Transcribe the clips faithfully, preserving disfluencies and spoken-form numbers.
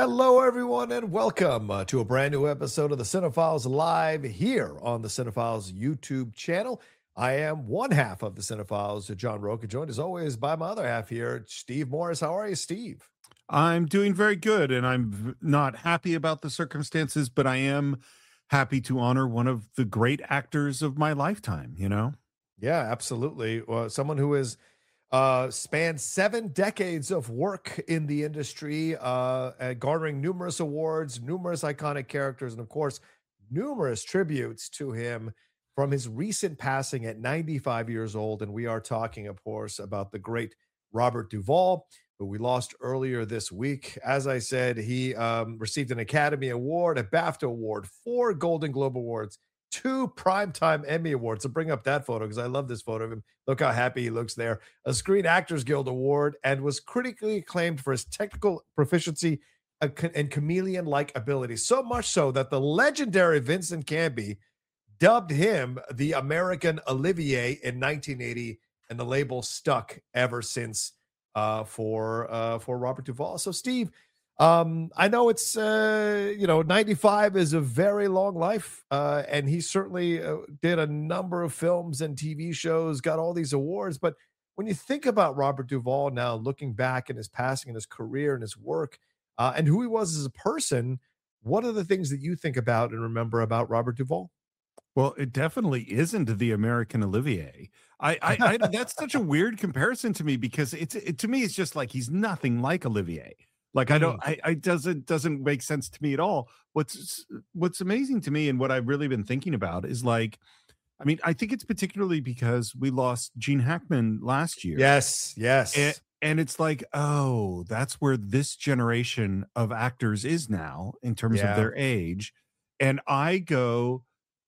Hello, everyone, and welcome uh, to a brand new episode of the Cinephiles Live here on the Cinephiles YouTube channel. I am one half of the Cinephiles, John Roca, joined as always by my other half here, Steve Morris. How are you, Steve? I'm doing very good, and I'm v- not happy about the circumstances, but I am happy to honor one of the great actors of my lifetime, you know? Yeah, absolutely. Well, someone who has uh, spanned seven decades of work in the industry, uh, and garnering numerous awards, numerous iconic characters, and of course, numerous tributes to him from his recent passing at ninety-five years old. And we are talking, of course, about the great Robert Duvall, who we lost earlier this week. As I said, he um, received an Academy Award, a BAFTA Award, four Golden Globe Awards, two Primetime Emmy Awards. So bring up that photo because I love this photo of him. Look how happy he looks there. A Screen Actors Guild Award, and was critically acclaimed for his technical proficiency uh, and chameleon-like ability. So much so that the legendary Vincent Canby dubbed him the American Olivier in nineteen eighty, and the label stuck ever since uh, for uh, for Robert Duvall. So, Steve, um, I know it's uh, you know ninety-five is a very long life, uh, and he certainly uh, did a number of films and T V shows, got all these awards. But when you think about Robert Duvall now, looking back in his passing and his career and his work, uh, and who he was as a person, what are the things that you think about and remember about Robert Duvall? Well, it definitely isn't the American Olivier. I, I, I that's such a weird comparison to me because it's it, to me it's just like he's nothing like Olivier. Like I don't, Mm, I, I doesn't doesn't make sense to me at all. What's what's amazing to me and what I've really been thinking about is like, I mean, I think it's particularly because we lost Gene Hackman last year. yes, And, yes. and it's like, oh, that's where this generation of actors is now in terms of Yeah, their age. And I go,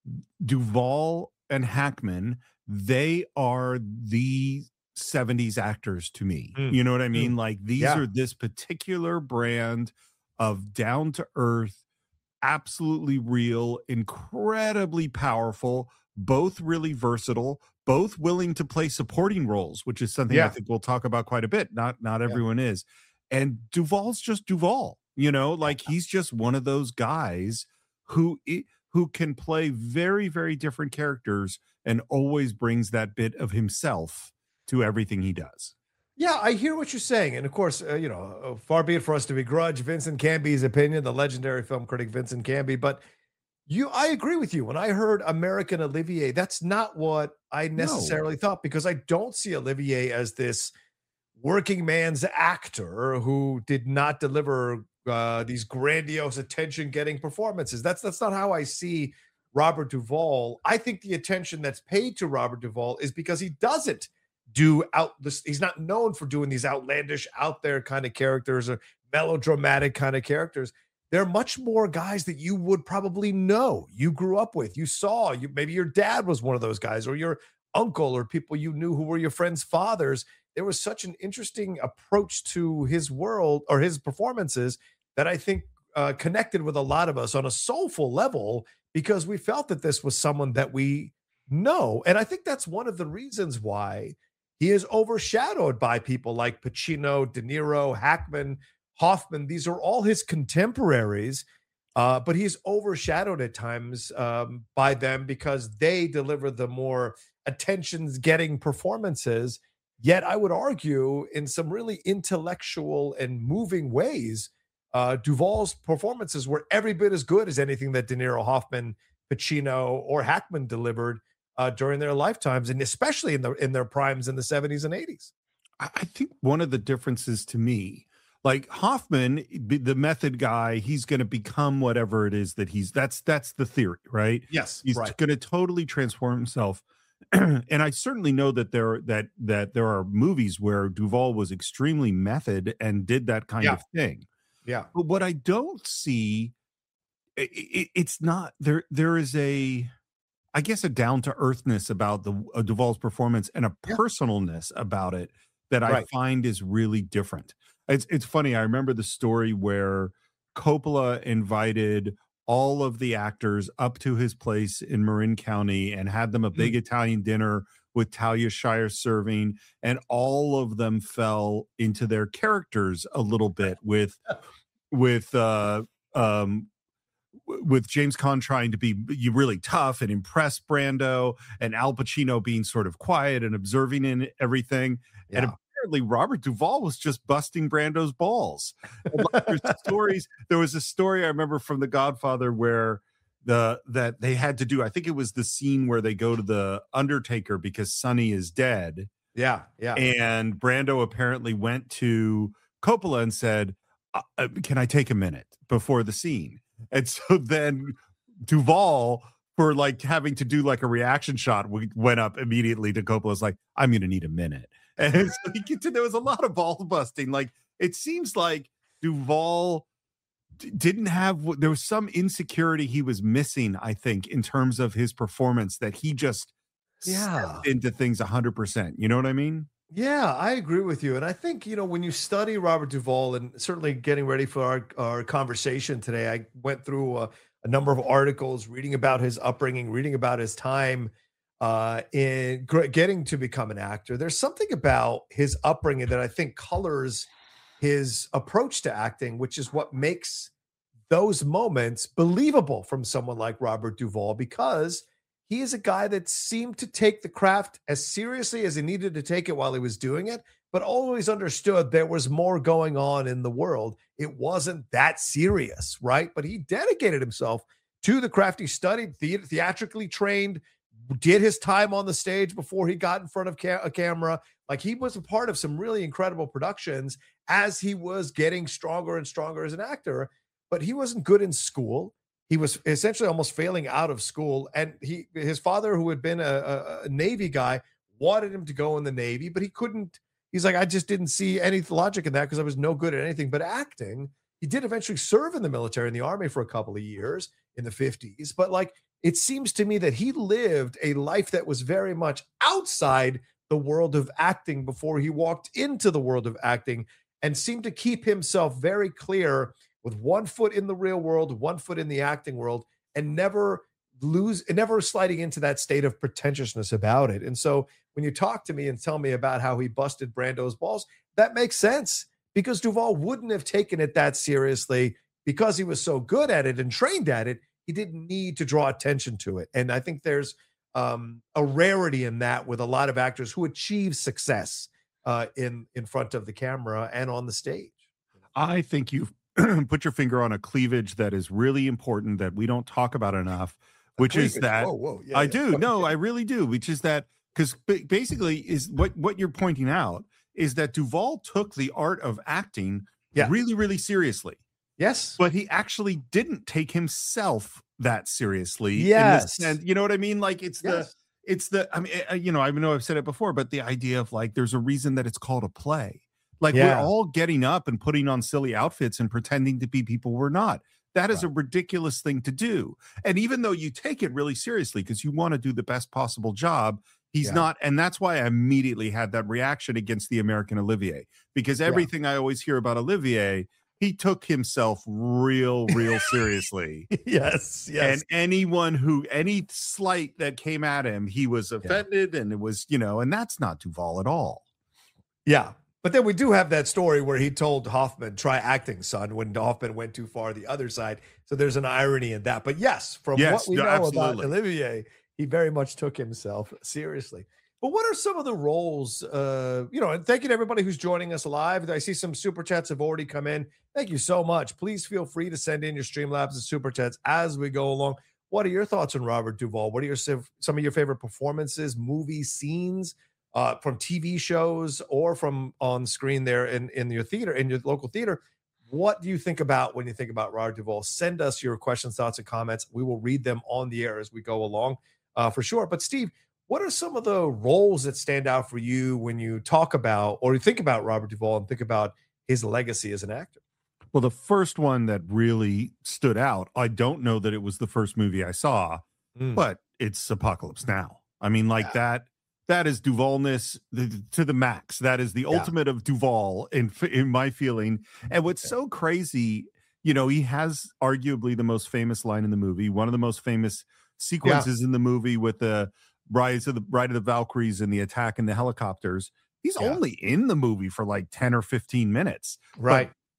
Duvall and Hackman, they are the seventies actors to me. mm, You know what I mm, mean? Like these yeah, are this particular brand of down to earth, absolutely real, incredibly powerful, both really versatile, both willing to play supporting roles, which is something I yeah, think we'll talk about quite a bit. Not not yeah. everyone is. And Duvall's just Duvall, you know, like he's just one of those guys who i- who can play very very different characters and always brings that bit of himself to everything he does. Yeah, I hear what you're saying, and of course, uh, you know, uh, far be it for us to begrudge Vincent Canby's opinion, the legendary film critic Vincent Canby, but you, I agree with you. When I heard American Olivier, that's not what I No. necessarily thought because I don't see Olivier as this working man's actor who did not deliver uh, these grandiose attention-getting performances. That's that's not how I see Robert Duvall. I think the attention that's paid to Robert Duvall is because he doesn't do out this. He's not known for doing these outlandish, out there kind of characters or melodramatic kind of characters. They're much more guys that you would probably know. You grew up with, you saw, you maybe your dad was one of those guys, or your uncle, or people you knew who were your friends' fathers. There was such an interesting approach to his world or his performances that I think uh, connected with a lot of us on a soulful level because we felt that this was someone that we know. And I think that's one of the reasons why he is overshadowed by people like Pacino, De Niro, Hackman, Hoffman. These are all his contemporaries, uh, but he's overshadowed at times um, by them because they deliver the more attentions getting performances. Yet, I would argue, in some really intellectual and moving ways, uh, Duvall's performances were every bit as good as anything that De Niro, Hoffman, Pacino, or Hackman delivered uh, during their lifetimes, and especially in the in their primes in the seventies and eighties. I I think one of the differences to me, like Hoffman, b- the method guy, he's going to become whatever it is that he's. That's that's the theory, right? Yes, He's right. going to totally transform himself. And I certainly know that there that that there are movies where Duvall was extremely method and did that kind Yeah, of thing. yeah, But what I don't see, i i- it's not there. There is a, I guess, a down to earthness about the uh, Duvall's performance and a yeah, personalness about it that I right. find is really different. It's it's funny. I remember the story where Coppola invited all of the actors up to his place in Marin County and had them a big Mm. Italian dinner with Talia Shire serving, and all of them fell into their characters a little bit with with uh um with James Caan trying to be you really tough and impress Brando, and Al Pacino being sort of quiet and observing in everything. And Yeah. apparently Robert Duvall was just busting Brando's balls. And like, there's stories. There was a story I remember from The Godfather where the that they had to do. I think it was the scene where they go to the Undertaker because Sonny is dead. Yeah, yeah. And Brando apparently went to Coppola and said, uh, uh, "Can I take a minute before the scene?" And so then Duvall, for like having to do like a reaction shot, we went up immediately to Coppola's like, "I'm going to need a minute." And so he could, there was a lot of ball busting. Like it seems like Duvall d- didn't have, there was some insecurity he was missing, I think, in terms of his performance that he just Yeah. stepped into things one hundred percent. You know what I mean? Yeah, I agree with you. And I think, you know, when you study Robert Duvall, and certainly getting ready for our, our conversation today, I went through a, a number of articles reading about his upbringing, reading about his time uh, in gr- getting to become an actor. There's something about his upbringing that I think colors his approach to acting, which is what makes those moments believable from someone like Robert Duvall, because he is a guy that seemed to take the craft as seriously as he needed to take it while he was doing it, but always understood there was more going on in the world. It wasn't that serious, right? But he dedicated himself to the craft. He studied, the- theatrically trained, did his time on the stage before he got in front of ca- a camera. Like he was a part of some really incredible productions as he was getting stronger and stronger as an actor, but he wasn't good in school. He was essentially almost failing out of school, and he his father, who had been a, a, a Navy guy, wanted him to go in the Navy, but he couldn't. He's like, I just didn't see any logic in that because I was no good at anything but acting. He did eventually serve in the military, in the army for a couple of years in the fifties, but like it seems to me that he lived a life that was very much outside the world of acting before he walked into the world of acting, and seemed to keep himself very clear with one foot in the real world, one foot in the acting world, and never lose, and never sliding into that state of pretentiousness about it. And so when you talk to me and tell me about how he busted Brando's balls, that makes sense, because Duvall wouldn't have taken it that seriously because he was so good at it and trained at it. He didn't need to draw attention to it. And I think there's um, a rarity in that with a lot of actors who achieve success uh, in in front of the camera and on the stage. I think you've put your finger on a cleavage that is really important that we don't talk about enough, A which is cleavage. that Whoa, whoa. Yeah, I yeah. do. No, I really do, which is that because basically is what what you're pointing out is that Duvall took the art of acting Yeah. really, really seriously, Yes. but he actually didn't take himself that seriously. Yes. And you know what I mean? Like it's the Yes. it's the I mean, uh, you know, I know I've said it before, but the idea of like there's a reason that it's called a play. Like we're Yeah. all getting up and putting on silly outfits and pretending to be people we're not. That is Right. a ridiculous thing to do. And even though you take it really seriously because you want to do the best possible job, he's Yeah. not. And that's why I immediately had that reaction against the American Olivier, because Yeah. everything I always hear about Olivier, he took himself real, real seriously. Yes. Yes. And anyone who, any slight that came at him, he was offended. And it was, you know, and that's not Duvall at all. Yeah. But then we do have that story where he told Hoffman, try acting, son, when Hoffman went too far the other side. So there's an irony in that. But yes, from Yes, what we no, know about absolutely. Olivier, he very much took himself seriously. But what are some of the roles, uh, you know, and thank you to everybody who's joining us live. I see some super chats have already come in. Thank you so much. Please feel free to send in your Streamlabs and super chats as we go along. What are your thoughts on Robert Duvall? What are your some of your favorite performances, movie scenes? Uh, from T V shows or from on screen there in, in your theater, in your local theater. What do you think about when you think about Robert Duvall? Send us your questions, thoughts, and comments. We will read them on the air as we go along uh, for sure. But Steve, what are some of the roles that stand out for you when you talk about or you think about Robert Duvall and think about his legacy as an actor? Well, the first one that really stood out, I don't know that it was the first movie I saw, Mm. but it's Apocalypse Now. I mean, like Yeah. that, that is Duvallness the- to the max. That is the Yeah. ultimate of Duvall in in my feeling. And what's Yeah. so crazy, you know, he has arguably the most famous line in the movie, one of the most famous sequences in the movie with the Rise of the Bride of the Valkyries and the attack in the helicopters. He's Yeah. only in the movie for like ten or fifteen minutes. But Right.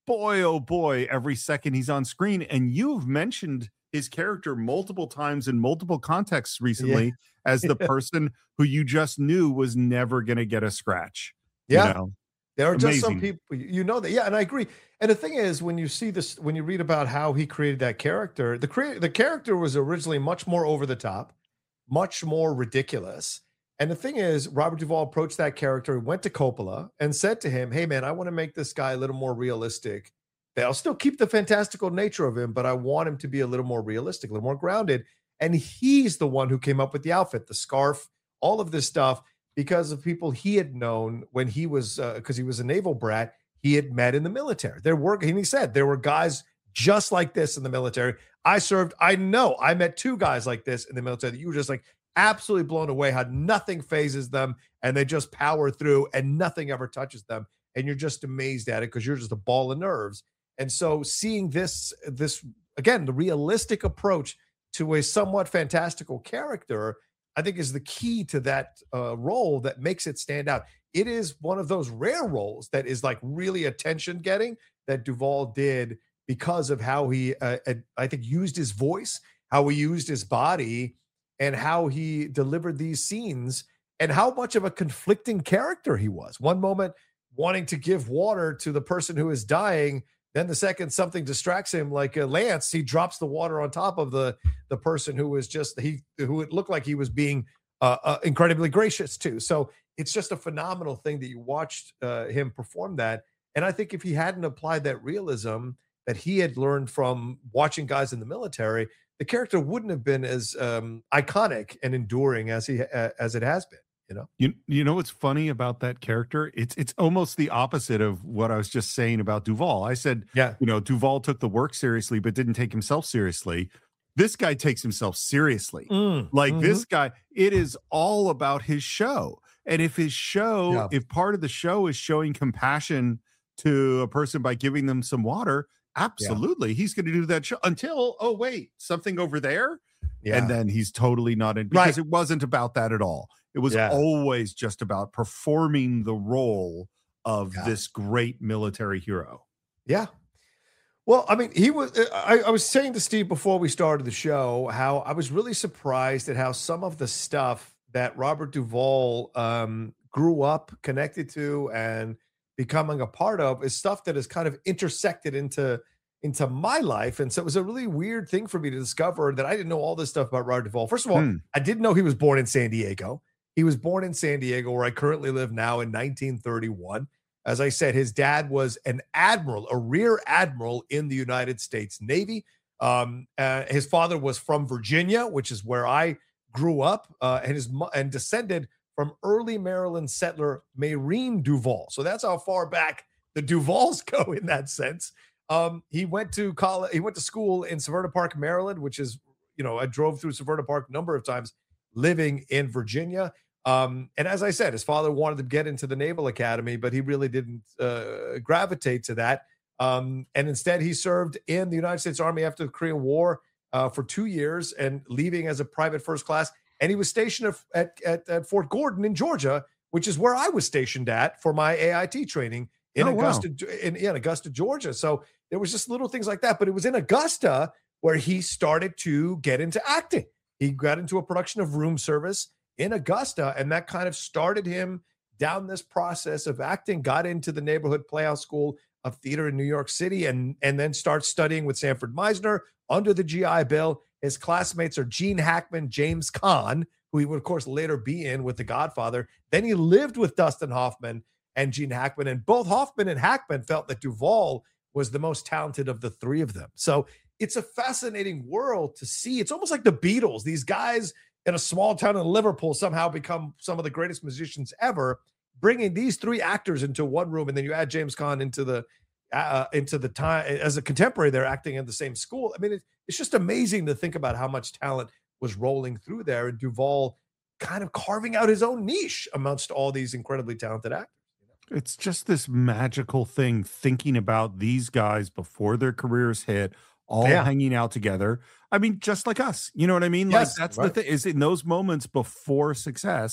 boy, oh boy, every second he's on screen. And you've mentioned his character multiple times in multiple contexts Yeah. recently as the person who you just knew was never going to get a scratch. You Yeah. know, There are just some amazing. people, you know that, yeah, and I agree. And the thing is, when you see this, when you read about how he created that character, the crea- the character was originally much more over the top, much more ridiculous. And the thing is, Robert Duvall approached that character, went to Coppola, and said to him, "Hey, man, I want to make this guy a little more realistic. I'll still keep the fantastical nature of him, but I want him to be a little more realistic, a little more grounded." And he's the one who came up with the outfit, the scarf, all of this stuff because of people he had known when he was because uh, he was a naval brat he had met in the military. There were, and he said there were guys just like this in the military. I served, I know I met two guys like this in the military that you were just like absolutely blown away how nothing phases them and they just power through and nothing ever touches them. And you're just amazed at it because you're just a ball of nerves. And so seeing this, this again, the realistic approach to a somewhat fantastical character, I think is the key to that uh, role that makes it stand out. It is one of those rare roles that is like really attention getting that Duvall did because of how he, uh, I think, used his voice, how he used his body, and how he delivered these scenes, and how much of a conflicting character he was. One moment wanting to give water to the person who is dying, then the second something distracts him, like uh, Lance, he drops the water on top of the the person who was just he who it looked like he was being uh, uh, incredibly gracious to. So it's just a phenomenal thing that you watched uh, him perform that. And I think if he hadn't applied that realism that he had learned from watching guys in the military, the character wouldn't have been as um, iconic and enduring as he uh, as it has been. You know, You you know what's funny about that character? It's it's almost the opposite of what I was just saying about Duvall. I said, yeah, you know, Duvall took the work seriously, but didn't take himself seriously. This guy takes himself seriously. mm, Like mhm. this guy, it is all about his show. And if his show, Yeah. if part of the show is showing compassion to a person by giving them some water, absolutely, he's going to do that show until, oh, wait, something over there. Yeah. And then he's totally not in because Right. it wasn't about that at all. It was Yeah. always just about performing the role of Yeah. this great military hero. Yeah. Well, I mean, he was. I, I was saying to Steve before we started the show how I was really surprised at how some of the stuff that Robert Duvall um, grew up connected to and becoming a part of is stuff that has kind of intersected into into my life. And so it was a really weird thing for me to discover that I didn't know all this stuff about Robert Duvall. First of all, Hmm. I didn't know he was born in San Diego. He was born in San Diego, where I currently live now, in nineteen thirty-one. As I said, his dad was an admiral, a rear admiral in the United States Navy. Um, uh, his father was from Virginia, which is where I grew up, uh, and his mo- and descended from early Maryland settler Maureen Duvall. So that's how far back the Duvalls go in that sense. Um, he went to college. He went to school in Severna Park, Maryland, which is, you know, I drove through Severna Park a number of times, living in Virginia. Um, and as I said, his father wanted to get into the Naval Academy, but he really didn't uh, gravitate to that. Um, and instead, he served in the United States Army after the Korean War uh, for two years and leaving as a private first class. And he was stationed at, at, at Fort Gordon in Georgia, which is where I was stationed at for my A I T training in Oh, wow. Augusta, in, in Augusta, Georgia. So there was just little things like that. But it was in Augusta where he started to get into acting. He got into a production of Room Service in Augusta, and that kind of started him down this process of acting, got into the neighborhood playhouse school of theater in New York City, and, and then starts studying with Sanford Meisner under the G I Bill. His classmates are Gene Hackman, James Caan, who he would, of course, later be in with The Godfather. Then he lived with Dustin Hoffman and Gene Hackman, and both Hoffman and Hackman felt that Duvall was the most talented of the three of them. So it's a fascinating world to see. It's almost like the Beatles. These guys in a small town in Liverpool somehow become some of the greatest musicians ever, bringing these three actors into one room. And then you add James Caan into the uh, into the time as a contemporary, they're acting in the same school. I mean, it, it's just amazing to think about how much talent was rolling through there, and Duvall kind of carving out his own niche amongst all these incredibly talented actors. It's just this magical thing thinking about these guys before their careers hit, all Yeah. hanging out together. I mean, just like us, you know what I mean? Yes, like that's right. the thing is in those moments before success,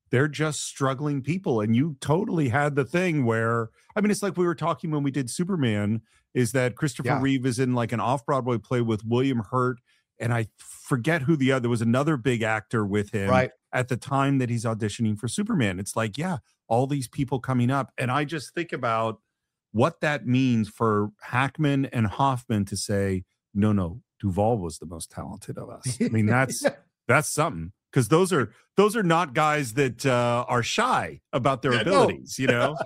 They're just struggling people. And you totally had the thing where, I mean, it's like we were talking when we did Superman, is that Christopher Yeah. Reeve is in like an off-Broadway play with William Hurt. And I forget who the other, there was another big actor with him Right. at the time that he's auditioning for Superman. It's like, yeah, all these people coming up. And I just think about what that means for Hackman and Hoffman to say, no, no, Duvall was the most talented of us. I mean, that's that's something, because those are those are not guys that uh, are shy about their Yeah, no. abilities, you know.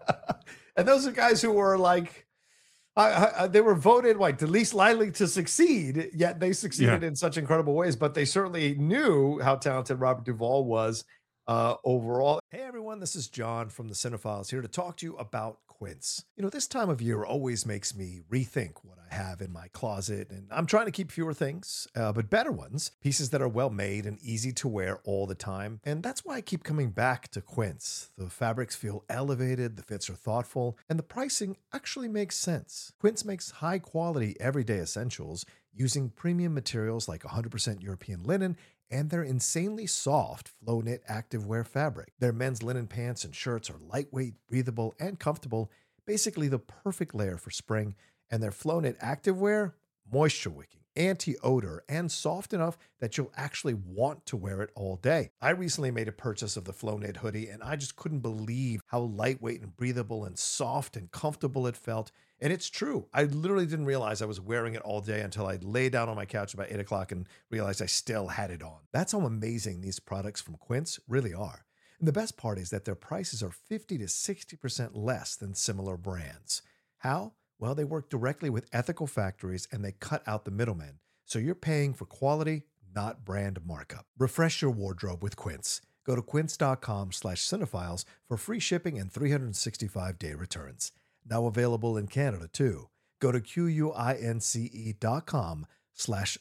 And those are guys who were like, I, I, they were voted like the least likely to succeed, yet they succeeded Yeah. in such incredible ways. But they certainly knew how talented Robert Duvall was uh, overall. Hey everyone, this is John from the Cinephiles here to talk to you about Quince. You know, this time of year always makes me rethink what I have in my closet, and I'm trying to keep fewer things, uh, but better ones, pieces that are well made and easy to wear all the time. And that's why I keep coming back to Quince. The fabrics feel elevated, the fits are thoughtful, and the pricing actually makes sense. Quince makes high quality everyday essentials using premium materials like one hundred percent European linen and their insanely soft flow knit activewear fabric. Their men's linen pants and shirts are lightweight, breathable, and comfortable, basically the perfect layer for spring. And their flow knit activewear, moisture wicking, anti-odor, and soft enough that you'll actually want to wear it all day. I recently made a purchase of the flow knit hoodie, and I just couldn't believe how lightweight and breathable and soft and comfortable it felt. And it's true. I literally didn't realize I was wearing it all day until I lay down on my couch about eight o'clock and realized I still had it on. That's how amazing these products from Quince really are. And the best part is that their prices are fifty to sixty percent less than similar brands. How? Well, they work directly with ethical factories and they cut out the middlemen. So you're paying for quality, not brand markup. Refresh your wardrobe with Quince. Go to quince.com slash cinephiles for free shipping and three sixty-five day returns. Now available in Canada too. Go to Q-U-I-N-C-E dot com slash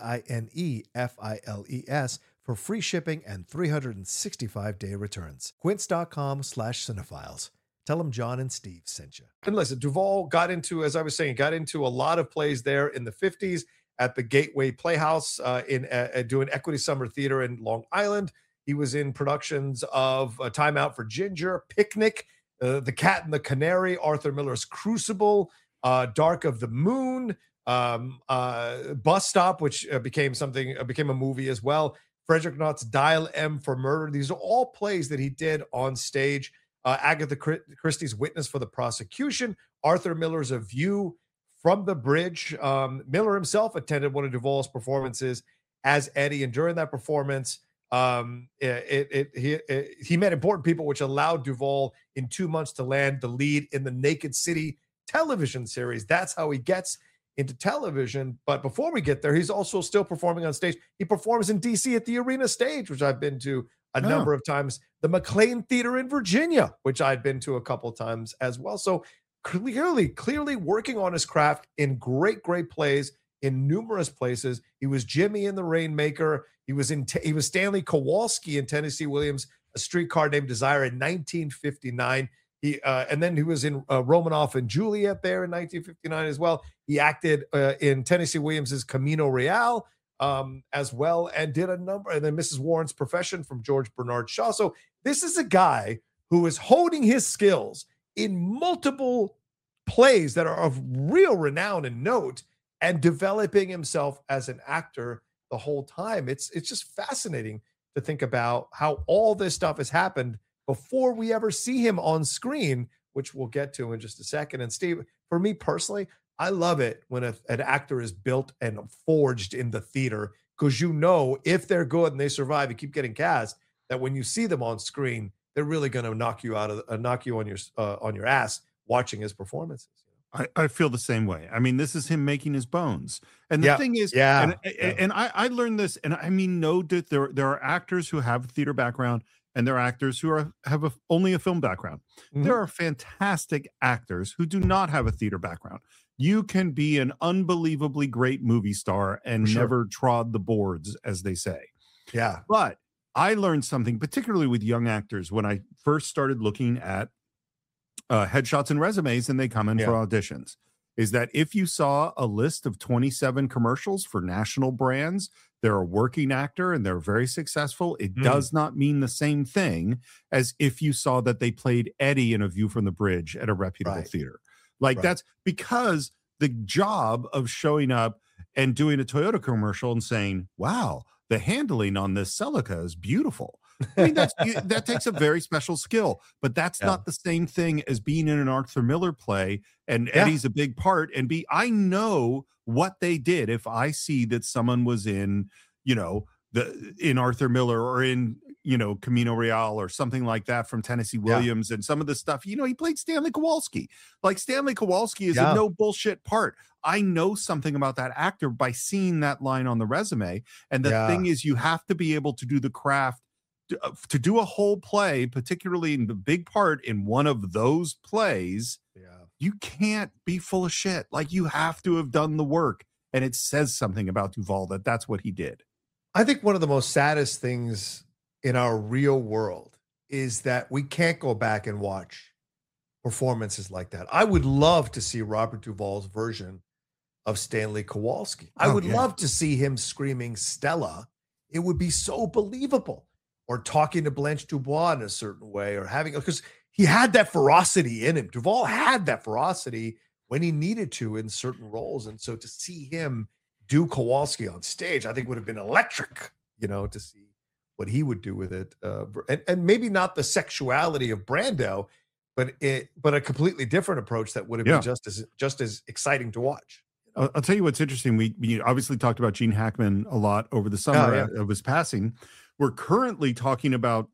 C-I-N-E-F-I-L-E-S for free shipping and three sixty-five day returns. Quince.com slash cinephiles. Tell them John and Steve sent you. And listen, Duvall got into, as I was saying, got into a lot of plays there in the fifties at the Gateway Playhouse uh, in uh, doing Equity Summer Theater in Long Island. He was in productions of uh, Time Out for Ginger, Picnic, uh, The Cat and the Canary, Arthur Miller's Crucible, uh, Dark of the Moon, um, uh, Bus Stop, which uh, became something, uh, became a movie as well. Frederick Knott's Dial M for Murder. These are all plays that he did on stage. Uh, Agatha Christie's Witness for the Prosecution, Arthur Miller's A View from the Bridge. Um, Miller himself attended one of Duvall's performances as Eddie, and during that performance, um, it, it, it, he, it, he met important people, which allowed Duvall in two months to land the lead in the Naked City television series. That's how he gets into television. But before we get there, he's also still performing on stage. He performs in D C at the Arena Stage, which I've been to a Oh. number of times, the McLean Theater in Virginia, which I'd been to a couple of times as well. So clearly, clearly working on his craft in great, great plays in numerous places. He was Jimmy in The Rainmaker. He was in, he was Stanley Kowalski in Tennessee Williams, A Streetcar Named Desire in nineteen fifty-nine. He, uh, and then he was in uh, Romanoff and Juliet there in nineteen fifty-nine as well. He acted uh, in Tennessee Williams's Camino Real um, as well, and did a number, and then Missus Warren's Profession from George Bernard Shaw. So this is a guy who is honing his skills in multiple plays that are of real renown and note, and developing himself as an actor the whole time. It's it's just fascinating to think about how all this stuff has happened before we ever see him on screen, which we'll get to in just a second. And Steve, for me personally, I love it when a, an actor is built and forged in the theater, because you know if they're good and they survive and keep getting cast, that when you see them on screen, they're really going to knock you out of uh, knock you on your uh, on your ass watching his performances. I, I feel the same way. I mean, this is him making his bones. And the Yeah, thing is, yeah, and, yeah. and I, I learned this, and I mean, no, that there, there are actors who have a theater background, and there are actors who are have a, only a film background. Mhm. There are fantastic actors who do not have a theater background. You can be an unbelievably great movie star and Sure. never trod the boards, as they say. Yeah. But I learned something, particularly with young actors, when I first started looking at uh, headshots and resumes and they come in Yeah. for auditions. is that if you saw a list of twenty-seven commercials for national brands, they're a working actor and they're very successful. It Mm. does not mean the same thing as if you saw that they played Eddie in A View from the Bridge at a reputable Right. theater. Like Right. that's because the job of showing up and doing a Toyota commercial and saying, wow, the handling on this Celica is beautiful. I mean, that's you- that takes a very special skill, but that's Yeah. not the same thing as being in an Arthur Miller play and Yeah. Eddie's a big part. And be, I know what they did if I see that someone was in, you know, the in Arthur Miller or in, you know, Camino Real or something like that from Tennessee Williams and some of the stuff. You know, he played Stanley Kowalski. Like Stanley Kowalski is Yeah. a no bullshit part. I know something about that actor by seeing that line on the resume. And the Yeah. thing is, you have to be able to do the craft to, uh, to do a whole play, particularly in the big part in one of those plays. Yeah. You can't be full of shit. Like you have to have done the work. And it says something about Duvall that that's what he did. I think one of the most saddest things in our real world is that we can't go back and watch performances like that. I would love to see Robert Duvall's version of Stanley Kowalski. I Oh, would yeah. love to see him screaming Stella. It would be so believable. Or talking to Blanche Dubois in a certain way, or having, because he had that ferocity in him. Duvall had that ferocity when he needed to in certain roles. And so to see him do Kowalski on stage, I think would have been electric, you know, to see what he would do with it. Uh, and, and maybe not the sexuality of Brando, but it, but a completely different approach that would have Yeah. been just as, just as exciting to watch. I'll, I'll tell you what's interesting. We, we obviously talked about Gene Hackman a lot over the summer Oh, yeah. of his passing. We're currently talking about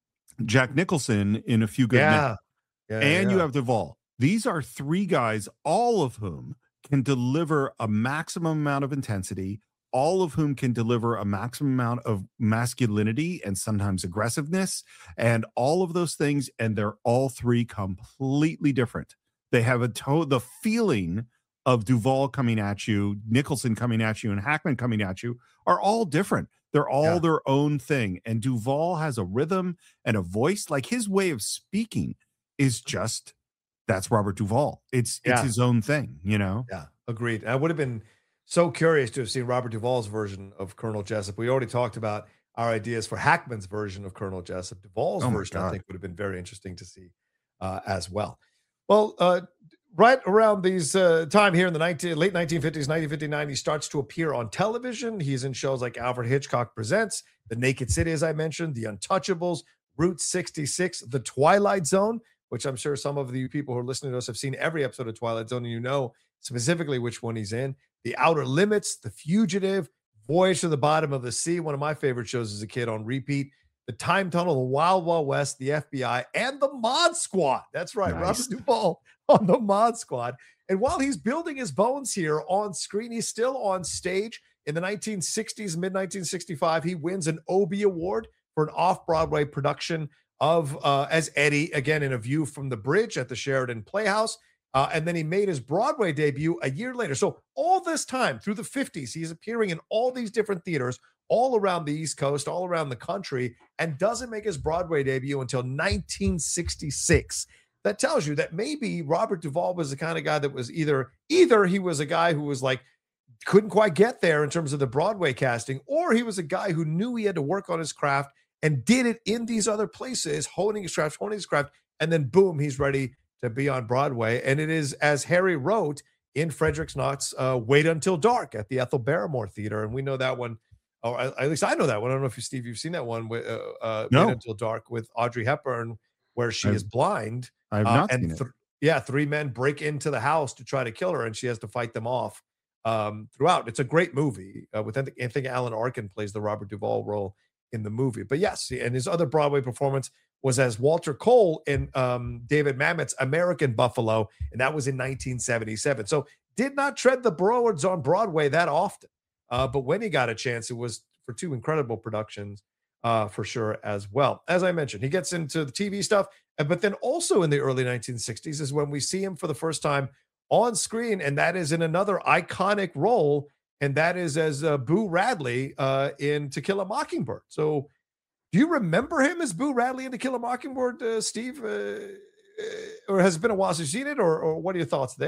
Jack Nicholson in A Few Good Men. Yeah. Yeah, And you yeah. have Duvall. These are three guys, all of whom can deliver a maximum amount of intensity, all of whom can deliver a maximum amount of masculinity and sometimes aggressiveness, and all of those things. And they're all three completely different. They have a to- the feeling of Duvall coming at you, Nicholson coming at you, and Hackman coming at you are all different. They're all Yeah. their own thing. And Duvall has a rhythm and a voice. Like his way of speaking is just, that's Robert Duvall. It's it's Yeah. his own thing, you know? Yeah, agreed. I would have been so curious to have seen Robert Duvall's version of Colonel Jessup. We already talked about our ideas for Hackman's version of Colonel Jessup. Duvall's Oh my version, I God. think, would have been very interesting to see uh, as well. Well, uh, right around these uh, time here in the nineteen, late nineteen fifties, nineteen fifty-nine, he starts to appear on television. He's in shows like Alfred Hitchcock Presents, The Naked City, as I mentioned, The Untouchables, Route sixty-six, The Twilight Zone, which I'm sure some of the people who are listening to us have seen every episode of Twilight Zone, and you know specifically which one he's in. The Outer Limits, The Fugitive, Voyage to the Bottom of the Sea, one of my favorite shows as a kid on repeat. The Time Tunnel, The Wild Wild West, The F B I, and The Mod Squad. That's right, Nice. Robert Duvall on The Mod Squad. And while he's building his bones here on screen, he's still on stage. In the nineteen sixties, mid nineteen sixty-five, he wins an Obie Award for an off-Broadway production of uh, as Eddie, again in A View from the Bridge at the Sheridan Playhouse. Uh, and then he made his Broadway debut a year later. So all this time through the fifties, he's appearing in all these different theaters all around the East Coast, all around the country, and doesn't make his Broadway debut until nineteen sixty-six. That tells you that maybe Robert Duvall was the kind of guy that was either either he was a guy who was like couldn't quite get there in terms of the Broadway casting, or he was a guy who knew he had to work on his craft and did it in these other places, honing his craft, honing his craft, and then boom, he's ready to be on Broadway. And it is, as Harry wrote in Frederick Knott's uh, Wait Until Dark at the Ethel Barrymore Theater. And we know that one, or at at least I know that one. I don't know if you, Steve, you've seen that one, with, uh, uh, No. Wait Until Dark with Audrey Hepburn, where she I've- is blind. I have Uh, not and seen it. th- yeah, three men break into the house to try to kill her, and she has to fight them off um, throughout. It's a great movie. Uh, with I think, I think Alan Arkin plays the Robert Duvall role in the movie. But yes, and his other Broadway performance was as Walter Cole in um, David Mamet's American Buffalo, and that was in nineteen seventy-seven. So did not tread the boards on Broadway that often. Uh, but when he got a chance, it was for two incredible productions uh, for sure as well. As I mentioned, he gets into the T V stuff, uh, but then also in the early nineteen sixties is when we see him for the first time on screen, and that is in another iconic role, and that is as uh, Boo Radley uh, in To Kill a Mockingbird. So do you remember him as Boo Radley in To Kill a Mockingbird, uh, Steve? Uh, uh, or has it been a while since you've seen it, or, or what are your thoughts there?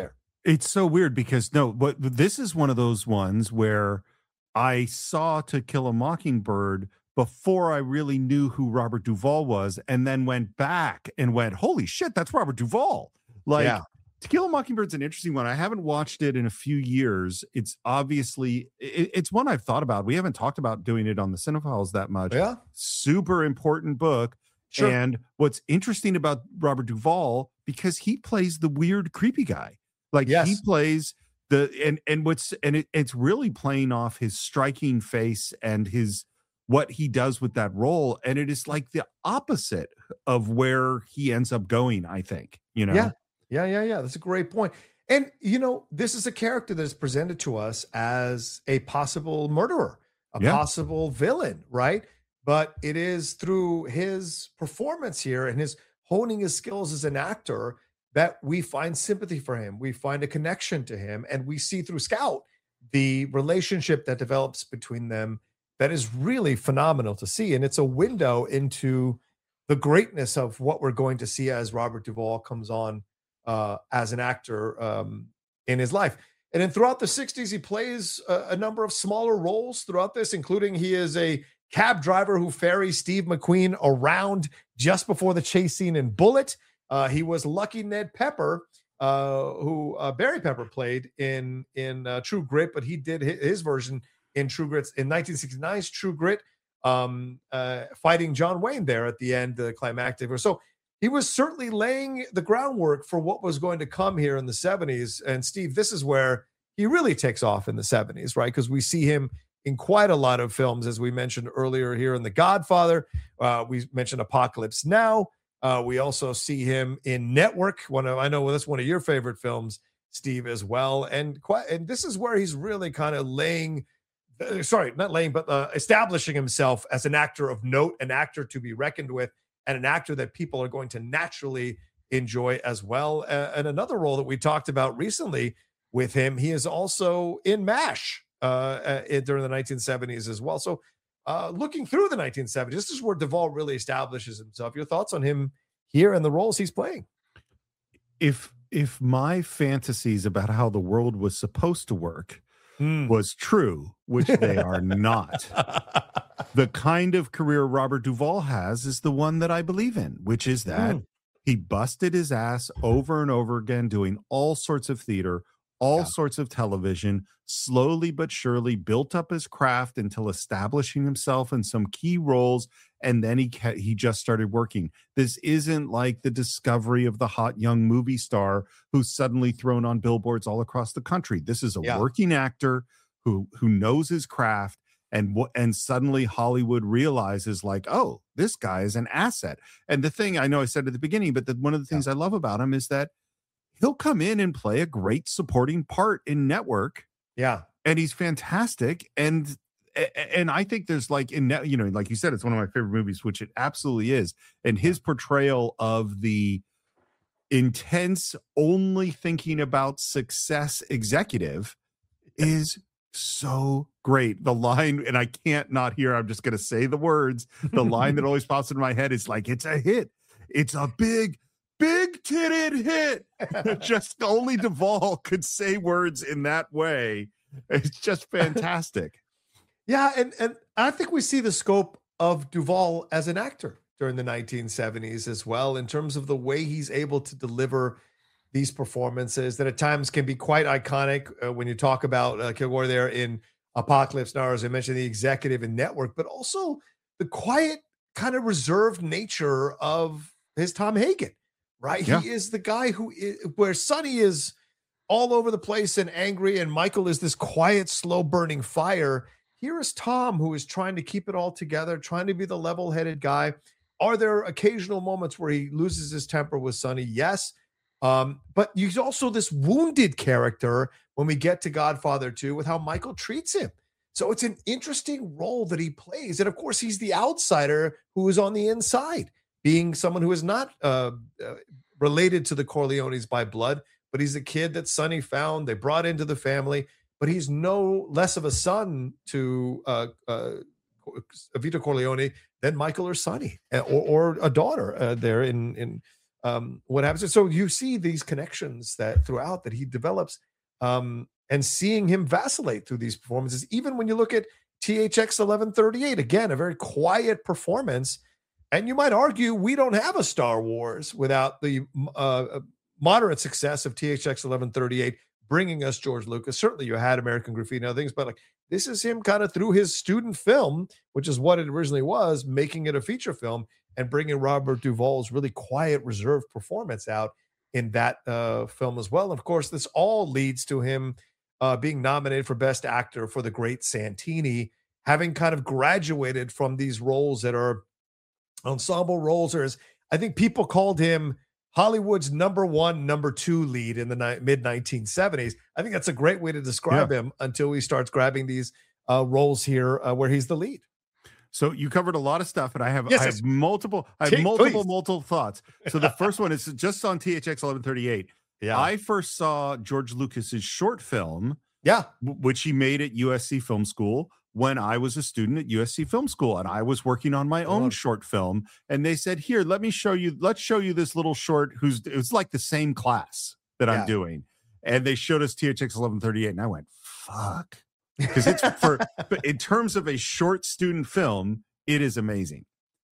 It's so weird because no, but this is one of those ones where I saw To Kill a Mockingbird before I really knew who Robert Duvall was, and then went back and went, "Holy shit, that's Robert Duvall!" Like, Yeah. To Kill a Mockingbird's an interesting one. I haven't watched it in a few years. It's obviously it, it's one I've thought about. We haven't talked about doing it on the Cinephiles that much. Yeah. Super important book. Sure. And what's interesting about Robert Duvall, because he plays the weird, creepy guy. Like Yes. he plays the and and what's and it, it's really playing off his striking face and his what he does with that role. And it is like the opposite of where he ends up going, I think, you know. Yeah. Yeah, yeah, yeah. That's a great point. And you know, this is a character that is presented to us as a possible murderer, a Yeah. possible villain, right? But it is through his performance here and his honing his skills as an actor that we find sympathy for him. We find a connection to him, and we see through Scout the relationship that develops between them that is really phenomenal to see. And it's a window into the greatness of what we're going to see as Robert Duvall comes on uh, as an actor um, in his life. And then throughout the sixties, he plays a, a number of smaller roles throughout this, including he is a cab driver who ferries Steve McQueen around just before the chase scene in Bullet. Uh, he was Lucky Ned Pepper, uh, who uh, Barry Pepper played in in uh, True Grit, but he did his, his version in True Grit in nineteen sixty-nine's True Grit, um, uh, fighting John Wayne there at the end, the climactic. So he was certainly laying the groundwork for what was going to come here in the seventies. And Steve, this is where he really takes off in the seventies, right? Because we see him in quite a lot of films, as we mentioned earlier here in The Godfather. Uh, we mentioned Apocalypse Now. Uh, we also see him in Network. One of I know that's one of your favorite films, Steve, as well. And quite, and this is where he's really kind of laying, uh, sorry, not laying, but uh, establishing himself as an actor of note, an actor to be reckoned with, and an actor that people are going to naturally enjoy as well. Uh, and another role that we talked about recently with him, he is also in MASH uh, uh, during the nineteen seventies as well. So uh, looking through the nineteen seventies, this is where Duvall really establishes himself. Your thoughts on him here and the roles he's playing? If if my fantasies about how the world was supposed to work Mm. was true, which they are not, the kind of career Robert Duvall has is the one that I believe in, which is that Mm. he busted his ass over and over again, doing all sorts of theater, all Yeah. sorts of television, slowly but surely built up his craft until establishing himself in some key roles. And then he ca- he just started working. This isn't like the discovery of the hot young movie star who's suddenly thrown on billboards all across the country. This is a Yeah. working actor who who knows his craft, and what and suddenly Hollywood realizes, like, oh, this guy is an asset. And the thing I know I said at the beginning, but the, one of the things I love about him is that he'll come in and play a great supporting part in Network, Yeah. and he's fantastic. And a- and I think there's like in Net- you know, like you said, it's one of my favorite movies, which it absolutely is. And his portrayal of the intense, only thinking about success executive is so great. The line, and I can't not hear, I'm just going to say the words. The line that always pops in my head is like, it's a hit. It's a big, big titted hit. Just only Duvall could say words in that way. It's just fantastic. Yeah, and and I think we see the scope of Duvall as an actor during the nineteen seventies as well, in terms of the way he's able to deliver these performances that at times can be quite iconic. Uh, when you talk about uh, Kilgore there in Apocalypse Now, as I mentioned, the executive and Network, but also the quiet, kind of reserved nature of his Tom Hagen, right? Yeah. He is the guy who is, where Sonny is all over the place and angry, and Michael is this quiet, slow burning fire. Here is Tom, who is trying to keep it all together, trying to be the level headed guy. Are there occasional moments where he loses his temper with Sonny? Yes. Um, but he's also this wounded character when we get to Godfather two with how Michael treats him. So it's an interesting role that he plays. And of course, he's the outsider who is on the inside, being someone who is not uh, uh, related to the Corleones by blood, but he's a kid that Sonny found. They brought into the family, but he's no less of a son to uh, uh, Vito Corleone than Michael or Sonny, or, or a daughter uh, there in in um, what happens. So you see these connections that throughout that he develops, um, and seeing him vacillate through these performances, even when you look at T H X eleven thirty-eight, again, a very quiet performance. And you might argue we don't have a Star Wars without the uh, moderate success of T H X eleven thirty-eight bringing us George Lucas. Certainly you had American Graffiti and other things, but like this is him kind of through his student film, which is what it originally was, making it a feature film and bringing Robert Duvall's really quiet, reserved performance out in that uh, film as well. And of course, this all leads to him uh, being nominated for Best Actor for The Great Santini, having kind of graduated from these roles that are ensemble roles, or as I think people called him Hollywood's number one, number two lead in the ni- mid nineteen seventies. I think that's a great way to describe yeah. him until he starts grabbing these uh, roles here uh, where he's the lead. So you covered a lot of stuff, and I have, yes, I have yes. multiple, I have Take, multiple, please. multiple thoughts. So the first one is just on T H X eleven thirty-eight. Yeah. I first saw George Lucas's short film, yeah, w- which he made at U S C Film School when I was a student at U S C Film School, and I was working on my own short film. And they said, "Here, let me show you. Let's show you this little short. Who's it's like the same class that yeah. I'm doing." And they showed us T H X eleven thirty-eight, and I went, "Fuck," because it's for. But in terms of a short student film, it is amazing.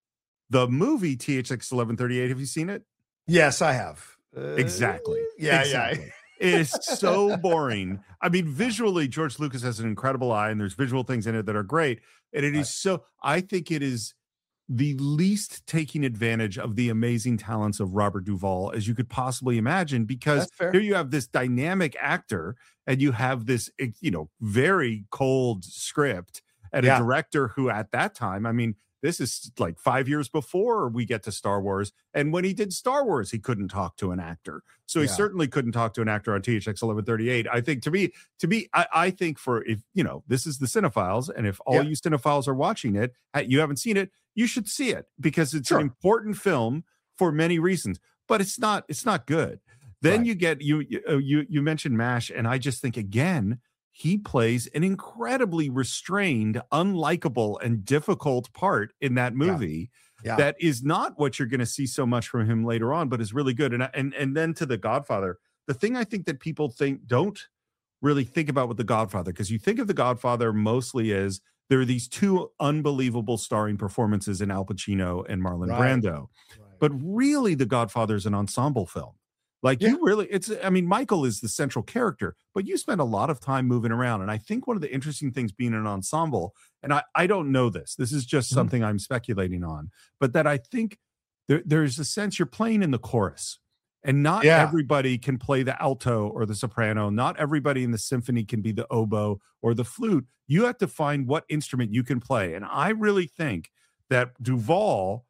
The movie T H X eleven thirty-eight. Have you seen it? Yes, I have. Uh, exactly. Yeah, exactly. yeah. It is so boring. I mean, visually, George Lucas has an incredible eye, and there's visual things in it that are great. And it is so, I think it is the least taking advantage of the amazing talents of Robert Duvall as you could possibly imagine, because here you have this dynamic actor and you have this, you know, very cold script and yeah. a director who at that time, I mean, this is like five years before we get to Star Wars. And when he did Star Wars, he couldn't talk to an actor. So he yeah. certainly couldn't talk to an actor on T H X eleven thirty-eight. I think to me, to me, I, I think for if, you know, this is the Cinephiles, and if all yeah. you Cinephiles are watching it, you haven't seen it, you should see it because it's sure. an important film for many reasons, but it's not, it's not good. Then right. you get, you, you, you mentioned MASH. And I just think again, he plays an incredibly restrained, unlikable, and difficult part in that movie yeah. Yeah. that is not what you're going to see so much from him later on, but is really good. And, and, and then to The Godfather, the thing I think that people think don't really think about with The Godfather, because you think of The Godfather mostly as there are these two unbelievable starring performances in Al Pacino and Marlon right. Brando. Right. But really, The Godfather is an ensemble film. Like yeah. you really, it's, I mean, Michael is the central character, but you spend a lot of time moving around. And I think one of the interesting things being an ensemble, and I, I don't know this, this is just mm-hmm. something I'm speculating on, but that I think there, there's a sense you're playing in the chorus, and not yeah. everybody can play the alto or the soprano. Not everybody in the symphony can be the oboe or the flute. You have to find what instrument you can play. And I really think that Duvall